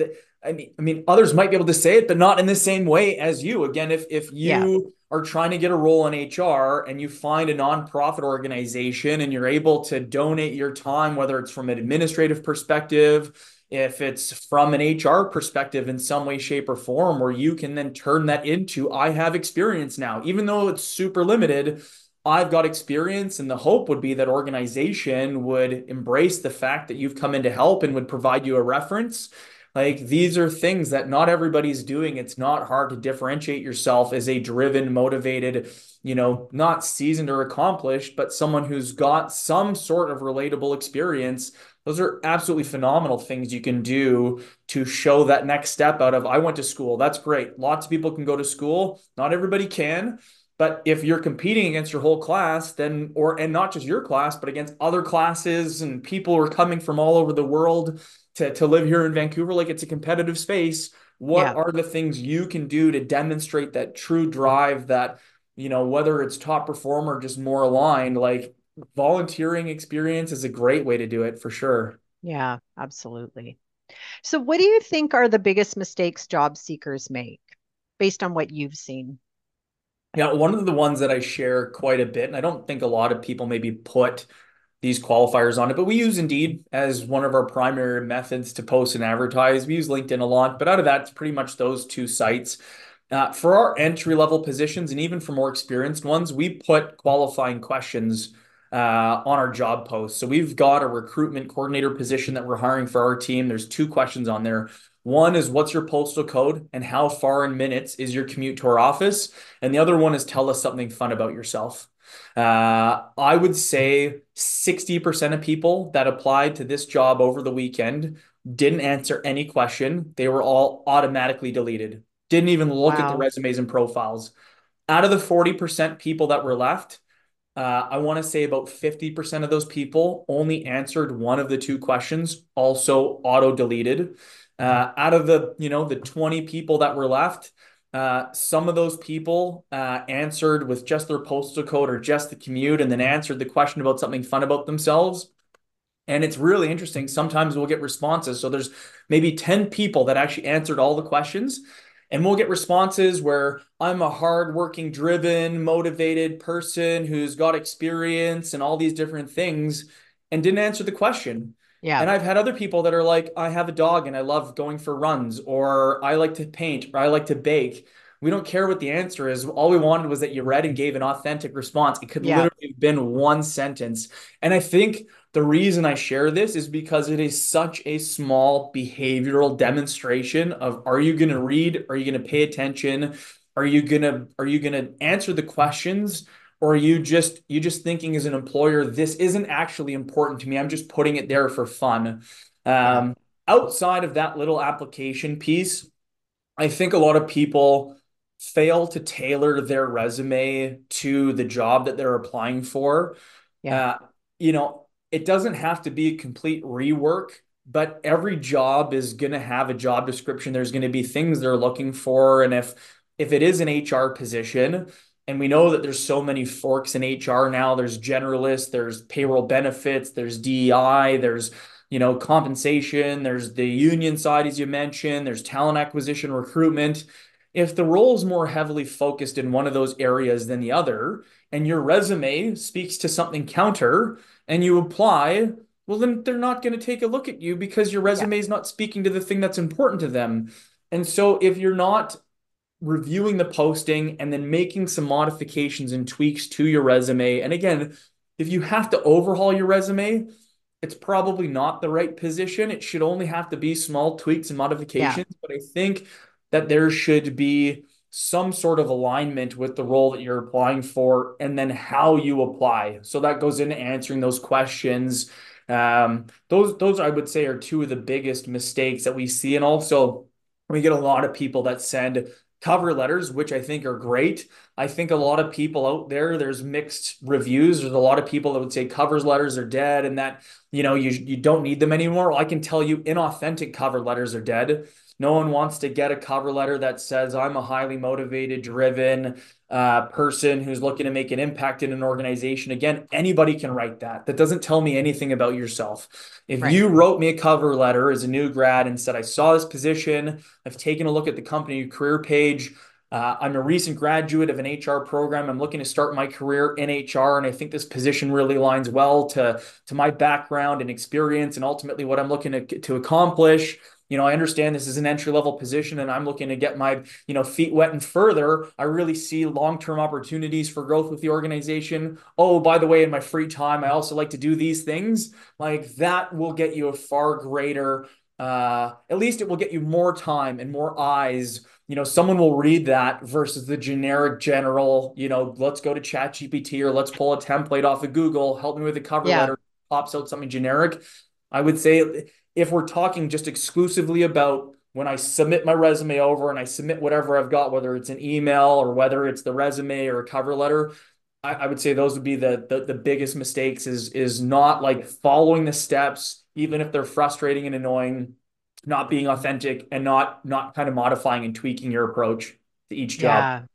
[SPEAKER 2] I mean, others might be able to say it, but not in the same way as you. Again, if
[SPEAKER 1] Yeah.
[SPEAKER 2] you are trying to get a role in HR and you find a nonprofit organization and you're able to donate your time, whether it's from an administrative perspective, if it's from an HR perspective in some way, shape, or form, where you can then turn that into, I have experience now, even though it's super limited. I've got experience, and the hope would be that organization would embrace the fact that you've come in to help and would provide you a reference. Like, these are things that not everybody's doing. It's not hard to differentiate yourself as a driven, motivated, not seasoned or accomplished, but someone who's got some sort of relatable experience. Those are absolutely phenomenal things you can do to show that next step out of, I went to school. That's great. Lots of people can go to school. Not everybody can. But if you're competing against your whole class, then, and not just your class, but against other classes and people who are coming from all over the world to live here in Vancouver, like, it's a competitive space. What
[SPEAKER 1] Yeah.
[SPEAKER 2] are the things you can do to demonstrate that true drive, that, whether it's top performer or just more aligned, like, volunteering experience is a great way to do it for sure.
[SPEAKER 1] Yeah, absolutely. So, what do you think are the biggest mistakes job seekers make based on what you've seen?
[SPEAKER 2] Yeah, one of the ones that I share quite a bit, and I don't think a lot of people maybe put these qualifiers on it, but we use Indeed as one of our primary methods to post and advertise. We use LinkedIn a lot, but out of that, it's pretty much those two sites. For our entry level positions and even for more experienced ones, we put qualifying questions on our job posts. So we've got a recruitment coordinator position that we're hiring for our team. There's two questions on there. One is, what's your postal code and how far in minutes is your commute to our office? And the other one is, tell us something fun about yourself. I would say 60% of people that applied to this job over the weekend didn't answer any question. They were all automatically deleted. Didn't even look at the
[SPEAKER 1] Wow.
[SPEAKER 2] resumes and profiles. Out of the 40% people that were left, I want to say about 50% of those people only answered one of the two questions, also auto deleted. Out of the 20 people that were left, some of those people answered with just their postal code or just the commute, and then answered the question about something fun about themselves. And it's really interesting. Sometimes we'll get responses. So there's maybe 10 people that actually answered all the questions. And we'll get responses where, I'm a hardworking, driven, motivated person who's got experience and all these different things, and didn't answer the question.
[SPEAKER 1] Yeah.
[SPEAKER 2] And I've had other people that are like, I have a dog and I love going for runs, or I like to paint, or I like to bake. We don't care what the answer is. All we wanted was that you read and gave an authentic response. It could
[SPEAKER 1] Yeah.
[SPEAKER 2] literally have been one sentence. And I think the reason I share this is because it is such a small behavioral demonstration of, are you going to read? Are you going to pay attention? Are you going to answer the questions? Or are you just thinking as an employer, this isn't actually important to me. I'm just putting it there for fun.
[SPEAKER 1] Yeah.
[SPEAKER 2] Um, Outside of that little application piece, I think a lot of people fail to tailor their resume to the job that they're applying for.
[SPEAKER 1] Yeah.
[SPEAKER 2] Uh, it doesn't have to be a complete rework, but every job is going to have a job description. There's going to be things they're looking for. And if it is an HR position, and we know that there's so many forks in HR now, there's generalists, there's payroll benefits, there's DEI, there's compensation, there's the union side, as you mentioned, there's talent acquisition, recruitment. If the role is more heavily focused in one of those areas than the other, and your resume speaks to something counter, and you apply, well, then they're not going to take a look at you because your
[SPEAKER 1] Yeah.
[SPEAKER 2] resume is not speaking to the thing that's important to them. And so if you're not reviewing the posting and then making some modifications and tweaks to your resume, and again, if you have to overhaul your resume, it's probably not the right position. It should only have to be small tweaks and
[SPEAKER 1] Yeah.
[SPEAKER 2] modifications. But I think that there should be some sort of alignment with the role that you're applying for, and then how you apply. So that goes into answering those questions. Those I would say are two of the biggest mistakes that we see. And also, we get a lot of people that send cover letters, which I think are great, I think a lot of people out there, there's mixed reviews. There's a lot of people that would say covers letters are dead and that, you don't need them anymore. Well, I can tell you inauthentic cover letters are dead. No one wants to get a cover letter that says I'm a highly motivated, driven person who's looking to make an impact in an organization. Again, anybody can write that. That doesn't tell me anything about yourself. If
[SPEAKER 1] Right.
[SPEAKER 2] you wrote me a cover letter as a new grad and said, I saw this position, I've taken a look at the company career page. I'm a recent graduate of an HR program. I'm looking to start my career in HR, and I think this position really aligns well to my background and experience, and ultimately what I'm looking to accomplish. I understand this is an entry level position, and I'm looking to get my feet wet and further. I really see long term opportunities for growth with the organization. Oh, by the way, in my free time, I also like to do these things. Like that will get you a far greater. At least it will get you more time and more eyes. Someone will read that versus the generic general, let's go to ChatGPT or let's pull a template off of Google, help me with a cover
[SPEAKER 1] Yeah.
[SPEAKER 2] letter, pops out something generic. I would say if we're talking just exclusively about when I submit my resume over and I submit whatever I've got, whether it's an email or whether it's the resume or a cover letter, I would say those would be the biggest mistakes is not like following the steps, even if they're frustrating and annoying, not being authentic and not kind of modifying and tweaking your approach to each job.
[SPEAKER 1] Yeah.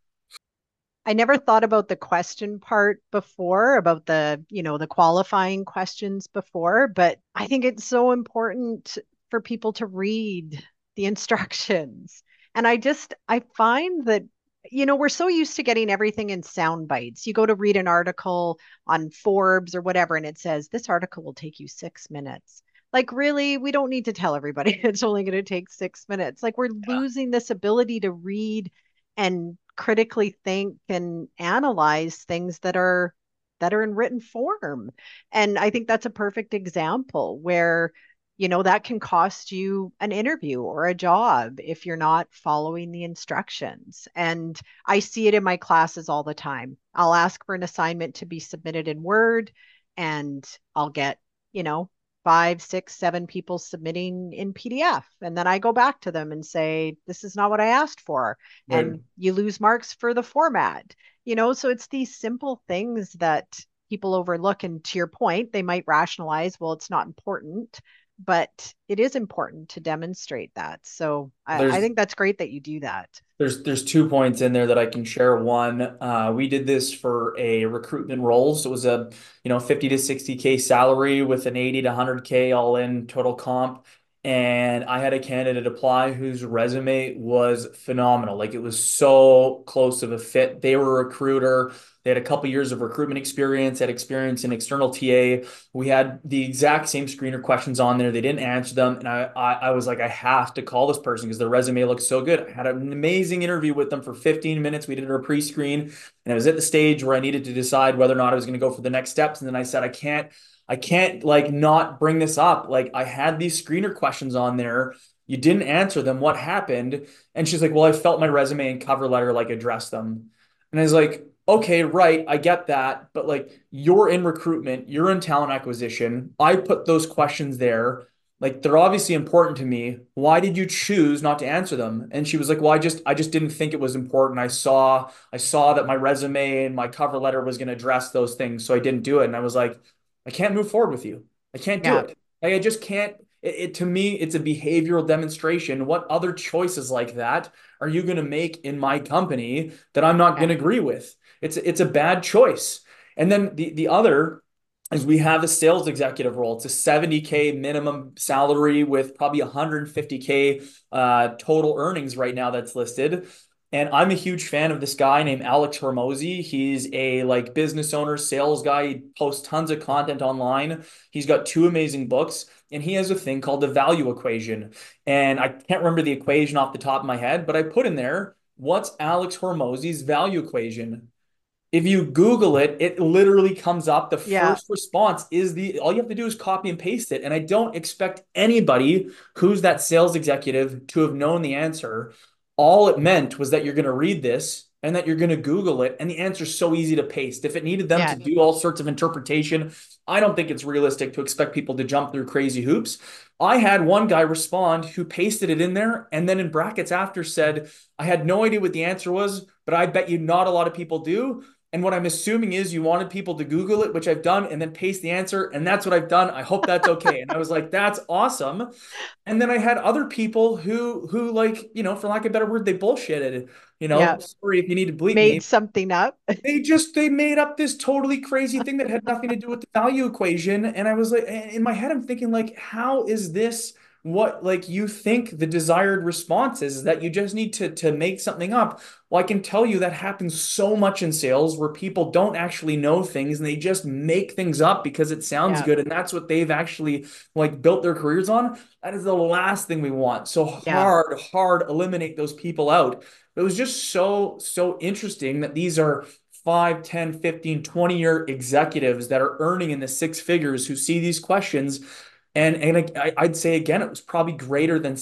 [SPEAKER 1] I never thought about the question part before, about the qualifying questions before, but I think it's so important for people to read the instructions. And I find that, we're so used to getting everything in sound bites. You go to read an article on Forbes or whatever, and it says, this article will take you 6 minutes. Like, really, we don't need to tell everybody it's only going to take 6 minutes. Like, we're losing this ability to read and critically think and analyze things that are in written form. And I think that's a perfect example where that can cost you an interview or a job if you're not following the instructions. And I see it in my classes all the time. I'll ask for an assignment to be submitted in Word, and I'll get, you know, 5, 6, 7 people submitting in PDF. And then I go back to them and say, this is not what I asked for.
[SPEAKER 2] Right.
[SPEAKER 1] And you lose marks for the format. So it's these simple things that people overlook. And to your point, they might rationalize, well, it's not important, but it is important to demonstrate that. So I
[SPEAKER 2] There's
[SPEAKER 1] think that's great that you do that.
[SPEAKER 2] there's 2 points in there that I can share. One, we did this for a recruitment role, so it was a 50 to 60K salary with an 80 to 100K all in total comp. And I had a candidate apply whose resume was phenomenal. Like it was so close of a fit. They were a recruiter. They had a couple years of recruitment experience, had experience in external TA. We had the exact same screener questions on there. They didn't answer them. And I was like, I have to call this person because their resume looks so good. I had an amazing interview with them for 15 minutes. We did a pre-screen and I was at the stage where I needed to decide whether or not I was going to go for the next steps. And then I said, I can't like not bring this up. Like I had these screener questions on there. You didn't answer them. What happened? And she's like, well, I felt my resume and cover letter like address them. And I was like, okay, right, I get that, but like you're in recruitment, you're in talent acquisition. I put those questions there. Like they're obviously important to me. Why did you choose not to answer them? And she was like, "Well, I just didn't think it was important. I saw that my resume and my cover letter was going to address those things, so I didn't do it." And I was like, "I can't move forward with you. I can't do
[SPEAKER 1] Yeah.
[SPEAKER 2] it. Like I just can't it to me it's a behavioral demonstration. What other choices like that are you going to make in my company that I'm not going
[SPEAKER 1] Yeah.
[SPEAKER 2] to agree with? It's a bad choice. And then the other is we have a sales executive role. It's a 70K minimum salary with probably 150K total earnings right now that's listed. And I'm a huge fan of this guy named Alex Hormozy. He's a like business owner, sales guy. He posts tons of content online. He's got two amazing books, and he has a thing called the value equation. And I can't remember the equation off the top of my head, but I put in there, what's Alex Hormozy's value equation? If you Google it, it literally comes up. The
[SPEAKER 1] Yeah.
[SPEAKER 2] first response is all you have to do is copy and paste it. And I don't expect anybody who's that sales executive to have known the answer. All it meant was that you're going to read this, and that you're going to Google it. And the answer is so easy to paste. If it needed them
[SPEAKER 1] Yeah.
[SPEAKER 2] to do all sorts of interpretation, I don't think it's realistic to expect people to jump through crazy hoops. I had one guy respond who pasted it in there and then in brackets after said, I had no idea what the answer was, but I bet you not a lot of people do. And what I'm assuming is you wanted people to Google it, which I've done, and then paste the answer. And that's what I've done. I hope that's okay. And I was like, that's awesome. And then I had other people who like, for lack of a better word, they bullshitted.
[SPEAKER 1] Yeah.
[SPEAKER 2] Sorry if you need to bleep
[SPEAKER 1] Made
[SPEAKER 2] me.
[SPEAKER 1] something up.
[SPEAKER 2] They made up this totally crazy thing that had nothing to do with the value equation. And I was like, in my head, I'm thinking like, how is this what like you think the desired response is that you just need to make something up? Well, I can tell you that happens so much in sales where people don't actually know things and they just make things up because it sounds
[SPEAKER 1] Yeah.
[SPEAKER 2] good. And that's what they've actually like built their careers on. That is the last thing we want. So
[SPEAKER 1] Yeah.
[SPEAKER 2] hard eliminate those people out. It was just so interesting that these are 5, 10, 15, 20-year executives that are earning in the six figures who see these questions. And I'd say again, it was probably greater than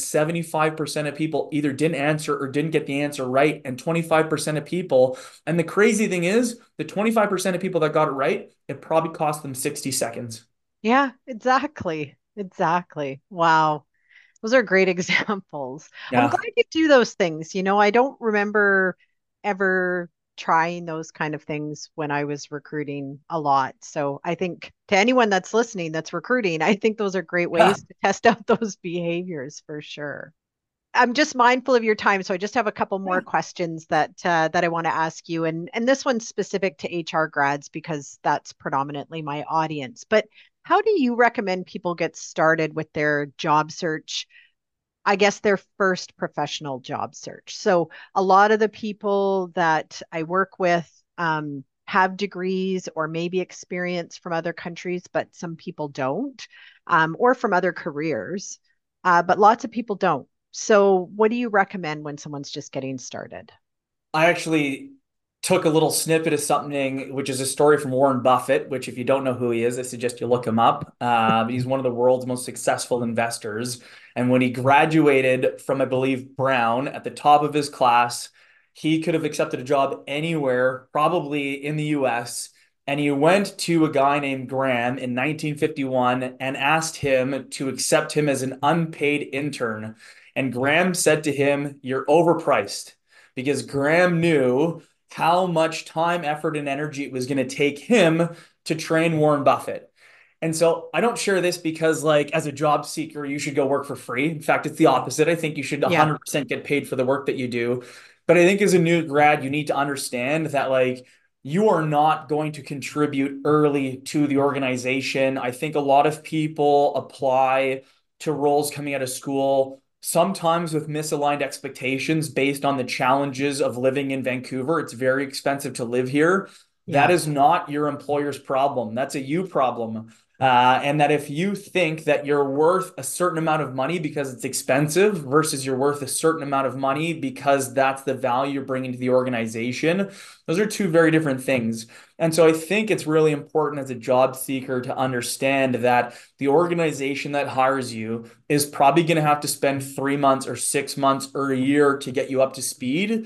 [SPEAKER 2] 75% of people either didn't answer or didn't get the answer right, and 25% of people. And the crazy thing is, the 25% of people that got it right, it probably cost them 60 seconds.
[SPEAKER 1] Yeah, exactly. Exactly. Wow. Those are great examples. I'm
[SPEAKER 2] Yeah.
[SPEAKER 1] glad you do those things. I don't remember ever trying those kind of things when I was recruiting a lot. So I think to anyone that's listening that's recruiting, I think those are great ways to test out those behaviors for sure. I'm just mindful of your time, so I just have a couple more questions that I want to ask you, and this one's specific to HR grads because that's predominantly my audience. But how do you recommend people get started with their job search? I guess their first professional job search. So a lot of the people that I work with have degrees or maybe experience from other countries, but some people don't, or from other careers, but lots of people don't. So what do you recommend when someone's just getting started?
[SPEAKER 2] I actually took a little snippet of something, which is a story from Warren Buffett, which, if you don't know who he is, I suggest you look him up. He's one of the world's most successful investors. And when he graduated from, I believe, Brown at the top of his class, he could have accepted a job anywhere, probably in the US. And he went to a guy named Graham in 1951 and asked him to accept him as an unpaid intern. And Graham said to him, "You're overpriced," because Graham knew how much time, effort, and energy it was going to take him to train Warren Buffett. And so I don't share this because, like, as a job seeker, you should go work for free. In fact, it's the opposite. I think you should
[SPEAKER 1] Yeah,
[SPEAKER 2] 100% get paid for the work that you do. But I think as a new grad, you need to understand that, like, you are not going to contribute early to the organization. I think a lot of people apply to roles coming out of school sometimes with misaligned expectations based on the challenges of living in Vancouver. It's very expensive to live here. That
[SPEAKER 1] yeah,
[SPEAKER 2] is not your employer's problem. That's a you problem. And that if you think that you're worth a certain amount of money because it's expensive versus you're worth a certain amount of money because that's the value you're bringing to the organization, those are two very different things. And so I think it's really important as a job seeker to understand that the organization that hires you is probably going to have to spend 3 months or 6 months or a year to get you up to speed.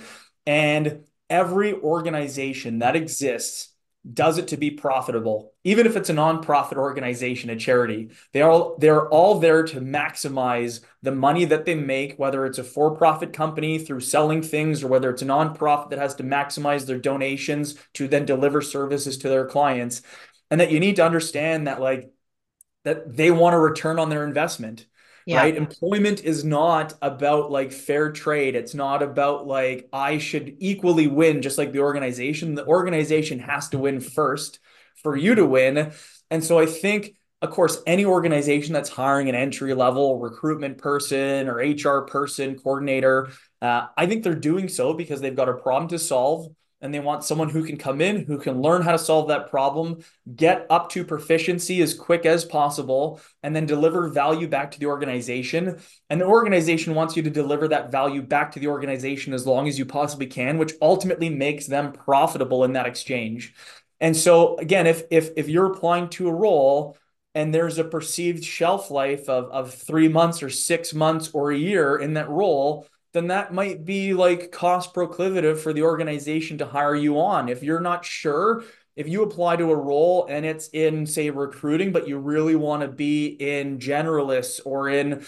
[SPEAKER 2] And every organization that exists does it to be profitable, even if it's a nonprofit organization, a charity. They're all there to maximize the money that they make, whether it's a for-profit company through selling things or whether it's a nonprofit that has to maximize their donations to then deliver services to their clients. And that you need to understand that like that they want a return on their investment,
[SPEAKER 1] yeah,
[SPEAKER 2] right? Employment is not about like fair trade. It's not about like I should equally win just like the organization. The organization has to win first for you to win. And so I think, of course, any organization that's hiring an entry level recruitment person or HR person, coordinator, I think they're doing so because they've got a problem to solve and they want someone who can come in, who can learn how to solve that problem, get up to proficiency as quick as possible, and then deliver value back to the organization. And the organization wants you to deliver that value back to the organization as long as you possibly can, which ultimately makes them profitable in that exchange. And so again, if you're applying to a role and there's a perceived shelf life of 3 months or 6 months or a year in that role, then that might be like cost proclivative for the organization to hire you on. If you're not sure, if you apply to a role and it's in, say, recruiting, but you really want to be in generalists or in,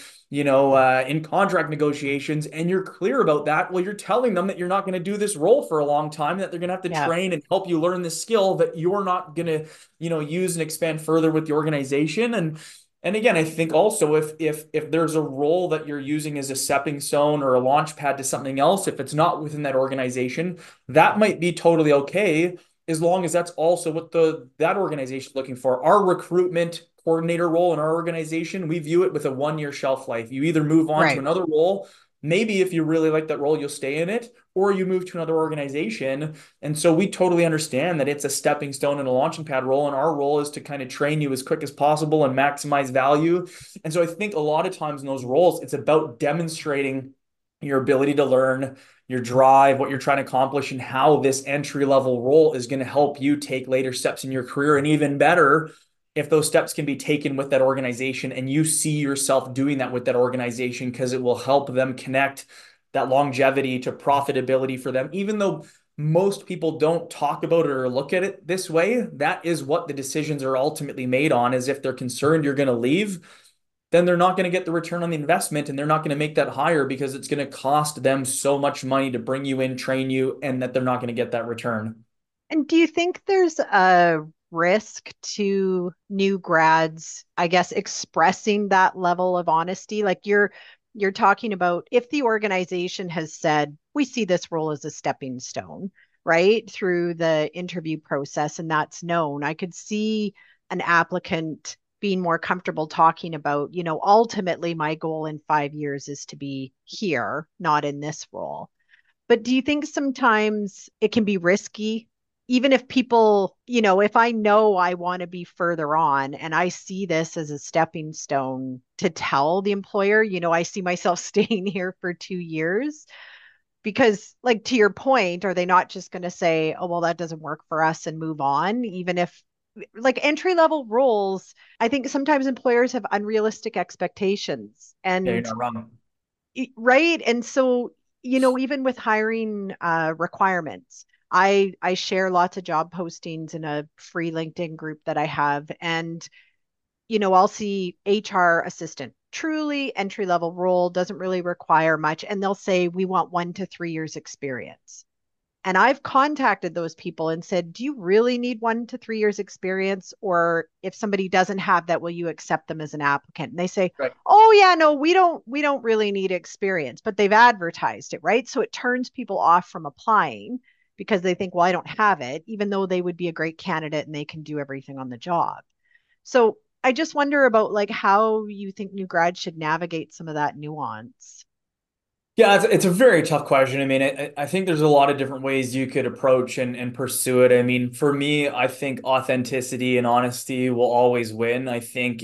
[SPEAKER 2] in contract negotiations, and you're clear about that, well, you're telling them that you're not going to do this role for a long time, that they're going to have to
[SPEAKER 1] Yeah.
[SPEAKER 2] train and help you learn this skill that you're not going to, use and expand further with the organization. And again, I think also if there's a role that you're using as a stepping stone or a launch pad to something else, if it's not within that organization, that might be totally okay as long as that's also what that organization is looking for. Our recruitment coordinator role in our organization, we view it with a 1 year shelf life. You either move on to
[SPEAKER 1] Right.
[SPEAKER 2] another role, maybe if you really like that role, you'll stay in it, or you move to another organization. And so we totally understand that it's a stepping stone and a launching pad role. And our role is to kind of train you as quick as possible and maximize value. And so I think a lot of times in those roles, it's about demonstrating your ability to learn, your drive, what you're trying to accomplish, and how this entry level role is going to help you take later steps in your career. And even better, if those steps can be taken with that organization and you see yourself doing that with that organization, because it will help them connect that longevity to profitability for them. Even though most people don't talk about it or look at it this way, that is what the decisions are ultimately made on. Is if they're concerned you're going to leave, then they're not going to get the return on the investment and they're not going to make that higher because it's going to cost them so much money to bring you in, train you, and that they're not going to get that return.
[SPEAKER 1] And do you think there's a risk to new grads, I guess, expressing that level of honesty? Like you're talking about if the organization has said, we see this role as a stepping stone, right? Through the interview process, and that's known. I could see an applicant being more comfortable talking about, ultimately my goal in 5 years is to be here, not in this role. But do you think sometimes it can be risky, even if people, if I know I want to be further on and I see this as a stepping stone to tell the employer, I see myself staying here for 2 years? Because, like, to your point, are they not just going to say, oh, well, that doesn't work for us and move on, even if, like, entry level roles, I think sometimes employers have unrealistic expectations.
[SPEAKER 2] Yeah, you're
[SPEAKER 1] And
[SPEAKER 2] not wrong.
[SPEAKER 1] right. And so, even with hiring requirements, I share lots of job postings in a free LinkedIn group that I have. And, I'll see HR assistant, truly entry level role, doesn't really require much. And they'll say, we want 1 to 3 years experience. And I've contacted those people and said, do you really need 1 to 3 years experience? Or if somebody doesn't have that, will you accept them as an applicant? And they say,
[SPEAKER 2] Right.
[SPEAKER 1] oh yeah, no, we don't really need experience, but they've advertised it, right? So it turns people off from applying because they think, well, I don't have it, even though they would be a great candidate and they can do everything on the job. So I just wonder about like how you think new grads should navigate some of that nuance.
[SPEAKER 2] Yeah, it's a very tough question. I mean, I think there's a lot of different ways you could approach and pursue it. I mean, for me, I think authenticity and honesty will always win. I think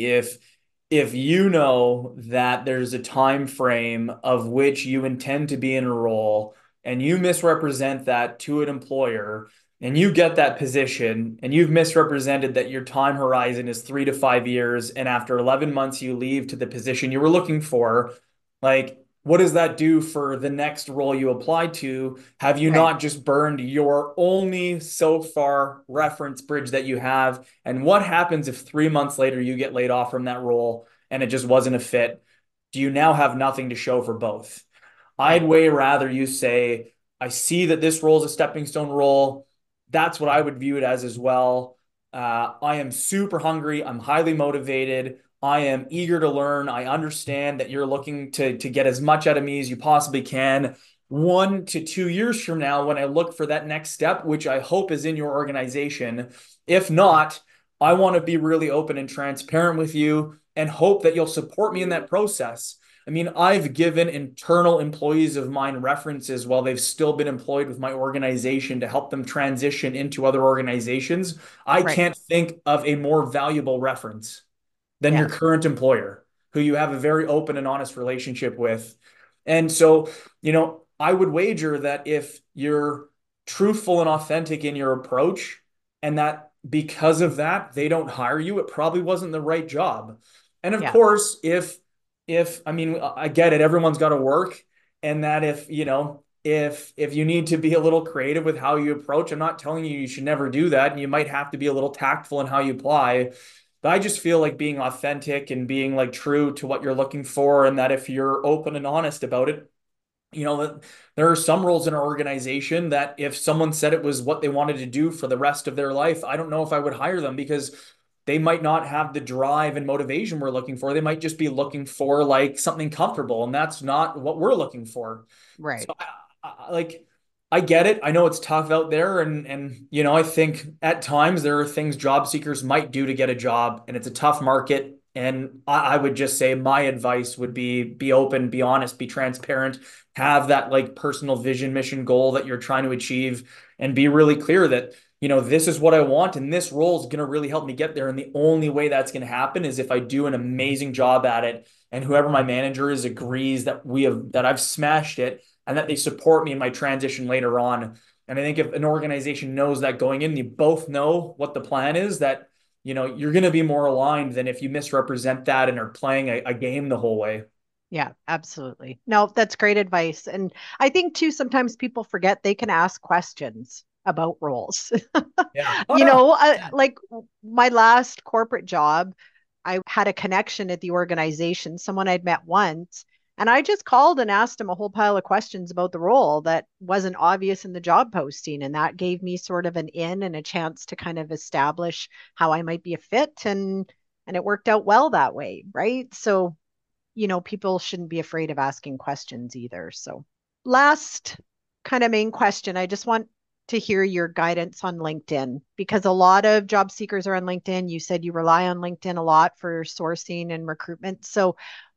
[SPEAKER 2] if you know that there's a time frame of which you intend to be in a role and you misrepresent that to an employer and you get that position and you've misrepresented that your time horizon is 3 to 5 years and after 11 months you leave to the position you were looking for, like what does that do for the next role you apply to? Have you
[SPEAKER 1] Right.
[SPEAKER 2] not just burned your only so far reference bridge that you have? And what happens if 3 months later you get laid off from that role and it just wasn't a fit? Do you now have nothing to show for both? I'd
[SPEAKER 1] Right.
[SPEAKER 2] way rather you say, I see that this role is a stepping stone role. That's what I would view it as well. I am super hungry. I'm highly motivated. I am eager to learn. I understand that you're looking to get as much out of me as you possibly can. 1 to 2 years from now, when I look for that next step, which I hope is in your organization, if not, I want to be really open and transparent with you and hope that you'll support me in that process. I mean, I've given internal employees of mine references while they've still been employed with my organization to help them transition into other organizations. I
[SPEAKER 1] Right.
[SPEAKER 2] can't think of a more valuable reference than your
[SPEAKER 1] Yeah.
[SPEAKER 2] current employer, who you have a very open and honest relationship with. And so, I would wager that if you're truthful and authentic in your approach, and that because of that, they don't hire you, it probably wasn't the right job. And of
[SPEAKER 1] Yeah.
[SPEAKER 2] course, if I mean, I get it, everyone's got to work. and that if, if you need to be a little creative with how you approach, I'm not telling you should never do that, and you might have to be a little tactful in how you apply. But I just feel like being authentic and being like true to what you're looking for, and that if you're open and honest about it, there are some roles in our organization that if someone said it was what they wanted to do for the rest of their life, I don't know if I would hire them because they might not have the drive and motivation we're looking for. They might just be looking for like something comfortable, and that's not what we're looking for. So
[SPEAKER 1] Right.
[SPEAKER 2] like I get it. I know it's tough out there, and I think at times there are things job seekers might do to get a job, and it's a tough market. And I would just say my advice would be open, be honest, be transparent, have that like personal vision, mission, goal that you're trying to achieve, and be really clear that this is what I want, and this role is going to really help me get there. And the only way that's going to happen is if I do an amazing job at it, and whoever my manager is agrees that I've smashed it and that they support me in my transition later on. And I think if an organization knows that going in, you both know what the plan is, that you're going to be more aligned than if you misrepresent that and are playing a game the whole way.
[SPEAKER 1] Yeah, absolutely. No, that's great advice. And I think too, sometimes people forget they can ask questions about roles.
[SPEAKER 2] Yeah. Oh no.
[SPEAKER 1] Like my last corporate job, I had a connection at the organization, someone I'd met once, and I just called and asked him a whole pile of questions about the role that wasn't obvious in the job posting. And that gave me sort of an in and a chance to kind of establish how I might be a fit. And it worked out well that way, right? So people shouldn't be afraid of asking questions either. So, last kind of main question, I just want to hear your guidance on LinkedIn because a lot of job seekers are on LinkedIn. You said you rely on LinkedIn a lot for sourcing and recruitment. So,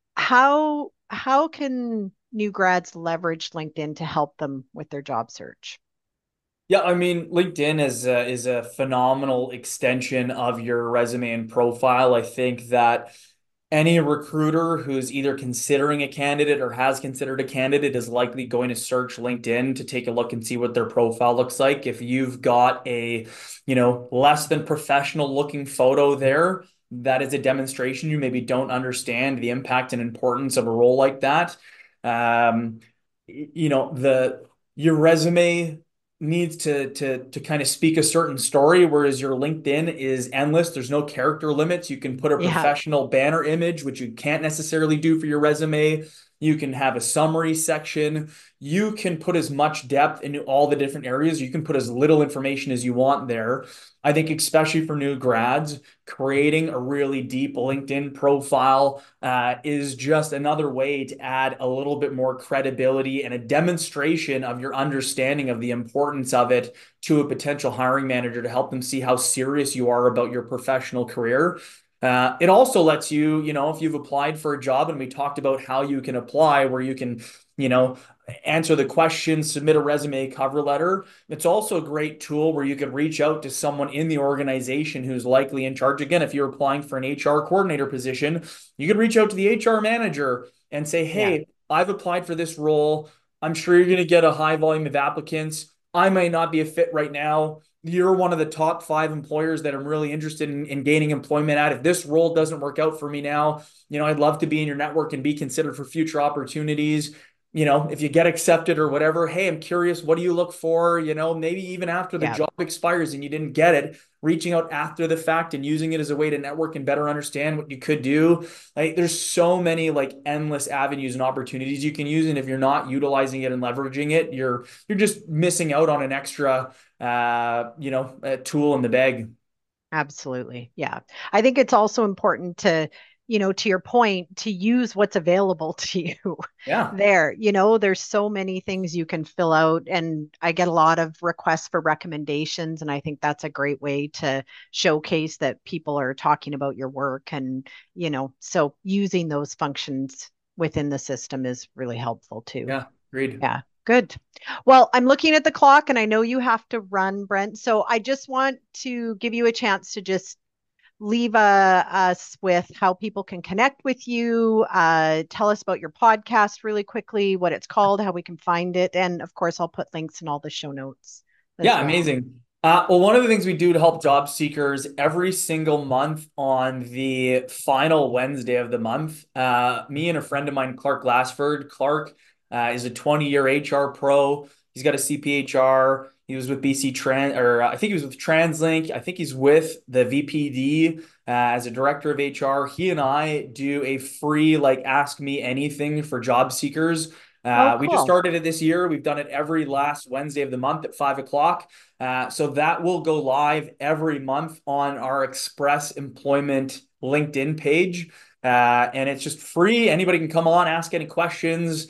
[SPEAKER 1] how can new grads leverage LinkedIn to help them with their job search?
[SPEAKER 2] Yeah, I mean, LinkedIn is a phenomenal extension of your resume and profile. I think that any recruiter who's either considering a candidate or has considered a candidate is likely going to search LinkedIn to take a look and see what their profile looks like. If you've got a, less than professional looking photo there, that is a demonstration you maybe don't understand the impact and importance of a role like that. Um, the your resume needs to kind of speak a certain story, whereas your LinkedIn is endless. There's no character limits. You can put a
[SPEAKER 1] Yeah,
[SPEAKER 2] professional banner image, which you can't necessarily do for your resume. You can have a summary section. You can put as much depth into all the different areas. You can put as little information as you want there. I think, especially for new grads, creating a really deep LinkedIn profile is just another way to add a little bit more credibility and a demonstration of your understanding of the importance of it to a potential hiring manager to help them see how serious you are about your professional career. It also lets you, if you've applied for a job, and we talked about how you can apply, where you can, you know, answer the questions, submit a resume, cover letter. It's also a great tool where you could reach out to someone in the organization who's likely in charge. Again, if you're applying for an HR coordinator position, you could reach out to the HR manager and say,
[SPEAKER 1] yeah,
[SPEAKER 2] hey, I've applied for this role. I'm sure you're going to get a high volume of applicants. I might not be a fit right now. You're one of the top 5 employers that I'm really interested in gaining employment at. If this role doesn't work out for me now, I'd love to be in your network and be considered for future opportunities. If you get accepted or whatever, hey, I'm curious, what do you look for? Maybe even after the
[SPEAKER 1] yeah.
[SPEAKER 2] job expires and you didn't get it, reaching out after the fact and using it as a way to network and better understand what you could do. Like there's so many like endless avenues and opportunities you can use. And if you're not utilizing it and leveraging it, you're just missing out on an extra a tool in the bag.
[SPEAKER 1] Absolutely. Yeah. I think it's also important to your point, to use what's available to you
[SPEAKER 2] Yeah.
[SPEAKER 1] there. There's so many things you can fill out, and I get a lot of requests for recommendations. And I think that's a great way to showcase that people are talking about your work. So using those functions within the system is really helpful too.
[SPEAKER 2] Yeah. Agreed.
[SPEAKER 1] Yeah, good. Well, I'm looking at the clock and I know you have to run, Brent. So I just want to give you a chance to just leave us with how people can connect with you. Tell us about your podcast really quickly, what it's called, how we can find it. And of course, I'll put links in all the show notes as
[SPEAKER 2] Yeah,
[SPEAKER 1] well.
[SPEAKER 2] amazing. Well, one of the things we do to help job seekers every single month on the final Wednesday of the month, me and a friend of mine, Clark Glassford, Clark He's a 20-year HR pro. He's got a CPHR. He was with BC Trans, or I think he was with TransLink. I think he's with the VPD as a director of HR. He and I do a free like Ask Me Anything for job seekers.
[SPEAKER 1] Oh,
[SPEAKER 2] We just
[SPEAKER 1] cool.
[SPEAKER 2] started it this year. We've done it every last Wednesday of the month at 5 o'clock. So that will go live every month on our Express Employment LinkedIn page. And it's just free. Anybody can come on, ask any questions.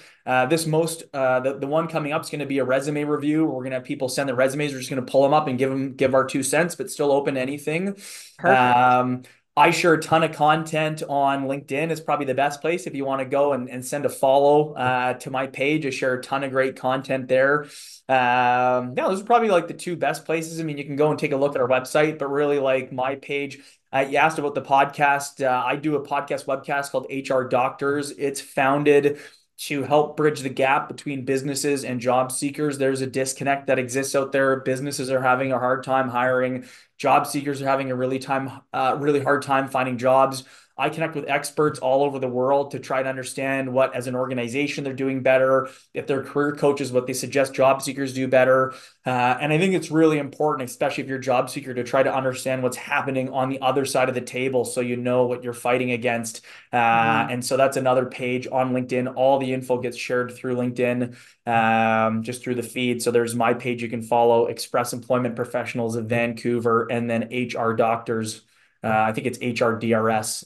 [SPEAKER 2] The one coming up is going to be a resume review. We're going to have people send their resumes. We're just going to pull them up and give our 2 cents, but still open to anything.
[SPEAKER 1] Perfect.
[SPEAKER 2] I share a ton of content on LinkedIn. It's probably the best place if you want to go and send a follow to my page. I share a ton of great content there. Yeah, those are probably like the two best places. I mean, you can go and take a look at our website, but really like my page. You asked about the podcast. I do a podcast webcast called HR Doctors. It's founded to help bridge the gap between businesses and job seekers. There's a disconnect that exists out there. Businesses are having a hard time hiring. Job seekers are having a really hard time finding jobs. I connect with experts all over the world to try to understand what, as an organization, they're doing better. If they're career coaches, what they suggest job seekers do better. And I think it's really important, especially if you're a job seeker, to try to understand what's happening on the other side of the table so you know what you're fighting against.
[SPEAKER 1] Mhm.
[SPEAKER 2] And so that's another page on LinkedIn. All the info gets shared through LinkedIn, just through the feed. So there's my page you can follow, Express Employment Professionals of Vancouver, and then HR Doctors. I think it's HRDRS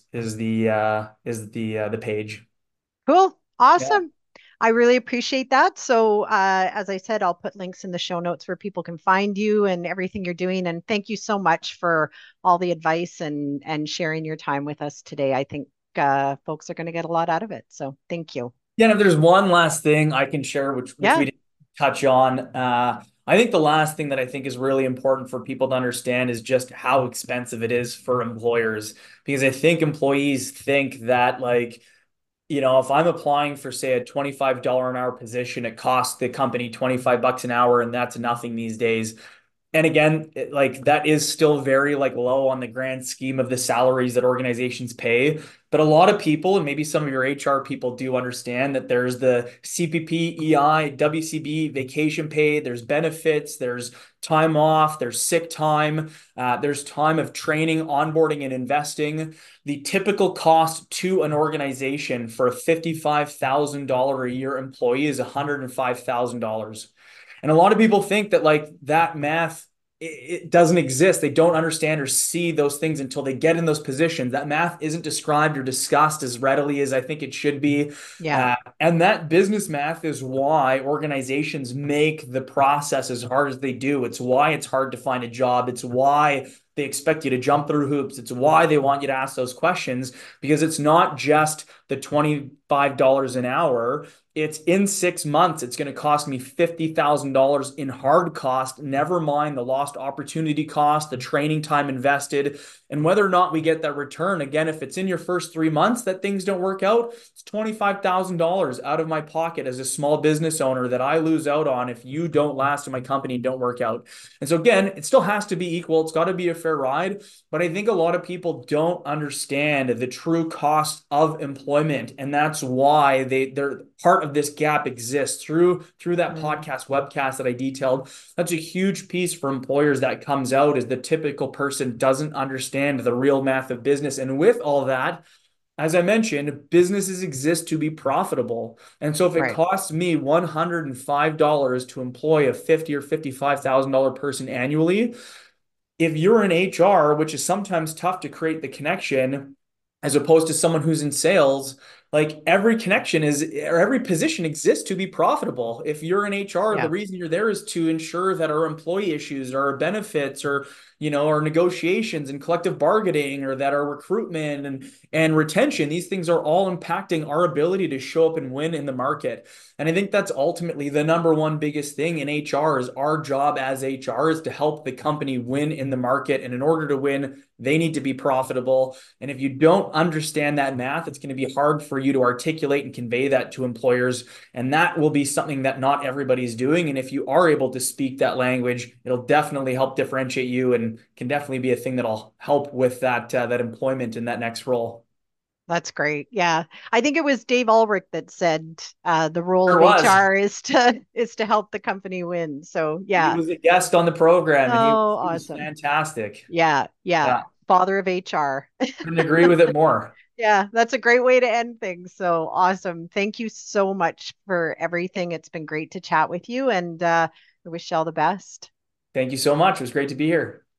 [SPEAKER 2] is the page.
[SPEAKER 1] Cool.
[SPEAKER 2] Yeah.
[SPEAKER 1] Awesome. I really appreciate that. So, as I said, I'll put links in the show notes where people can find you and everything you're doing. And thank you so much for all the advice and sharing your time with us today. I think folks are going to get a lot out of it. So, thank you.
[SPEAKER 2] Yeah, and if there's one last thing I can share, which we
[SPEAKER 1] Yeah.
[SPEAKER 2] didn't touch on, I think the last thing that I think is really important for people to understand is just how expensive it is for employers. Because I think employees think that like, if I'm applying for, say, a $25 an hour position, it costs the company 25 bucks an hour, and that's nothing these days. And again, like that is still very like low on the grand scheme of the salaries that organizations pay. But a lot of people, and maybe some of your HR people, do understand that there's the CPP, EI, WCB, vacation pay, there's benefits, there's time off, there's sick time, there's time of training, onboarding, and investing. The typical cost to an organization for a $55,000 a year employee is $105,000. And a lot of people think that like that math, it doesn't exist. They don't understand or see those things until they get in those positions. That math isn't described or discussed as readily as I think it should be.
[SPEAKER 1] Yeah.
[SPEAKER 2] And that business math is why organizations make the process as hard as they do. It's why it's hard to find a job. It's why they expect you to jump through hoops. It's why they want you to ask those questions, because it's not just the $25 an hour. It's in 6 months, it's going to cost me $50,000 in hard cost, never mind the lost opportunity cost, the training time invested, and whether or not we get that return. Again, if it's in your first 3 months that things don't work out, it's $25,000 out of my pocket as a small business owner that I lose out on if you don't last in my company and don't work out. And so, again, it still has to be equal. It's got to be a fair ride. But I think a lot of people don't understand the true cost of employment, and that's why they're part of this gap exists through that
[SPEAKER 1] Mm.
[SPEAKER 2] podcast webcast that I detailed. That's a huge piece for employers that comes out, is the typical person doesn't understand the real math of business. And with all that, as I mentioned, businesses exist to be profitable. And so if it
[SPEAKER 1] Right.
[SPEAKER 2] costs me $105 to employ a $50,000 or $55,000 person annually, if you're in HR, which is sometimes tough to create the connection, as opposed to someone who's in sales, like every connection is, or every position exists to be profitable. If you're in HR, the
[SPEAKER 1] Yeah.
[SPEAKER 2] reason you're there is to ensure that our employee issues or our benefits or, our negotiations and collective bargaining, or that our recruitment and retention, these things are all impacting our ability to show up and win in the market. And I think that's ultimately the number one biggest thing in HR. Is our job as HR is to help the company win in the market. And in order to win, they need to be profitable. And if you don't understand that math, it's going to be hard for you to articulate and convey that to employers. And that will be something that not everybody's doing. And if you are able to speak that language, it'll definitely help differentiate you, and can definitely be a thing that'll help with that employment in that next role.
[SPEAKER 1] That's great. Yeah. I think it was Dave Ulrich that said the role
[SPEAKER 2] There
[SPEAKER 1] of
[SPEAKER 2] was.
[SPEAKER 1] HR is to help the company win. So
[SPEAKER 2] He
[SPEAKER 1] yeah.
[SPEAKER 2] was a guest on the program and
[SPEAKER 1] Oh,
[SPEAKER 2] he was
[SPEAKER 1] awesome.
[SPEAKER 2] fantastic.
[SPEAKER 1] Yeah, yeah.
[SPEAKER 2] Yeah,
[SPEAKER 1] Father of HR.
[SPEAKER 2] couldn't agree with it more.
[SPEAKER 1] Yeah, that's a great way to end things. So awesome. Thank you so much for everything. It's been great to chat with you, and I wish you all the best.
[SPEAKER 2] Thank you so much. It was great to be here.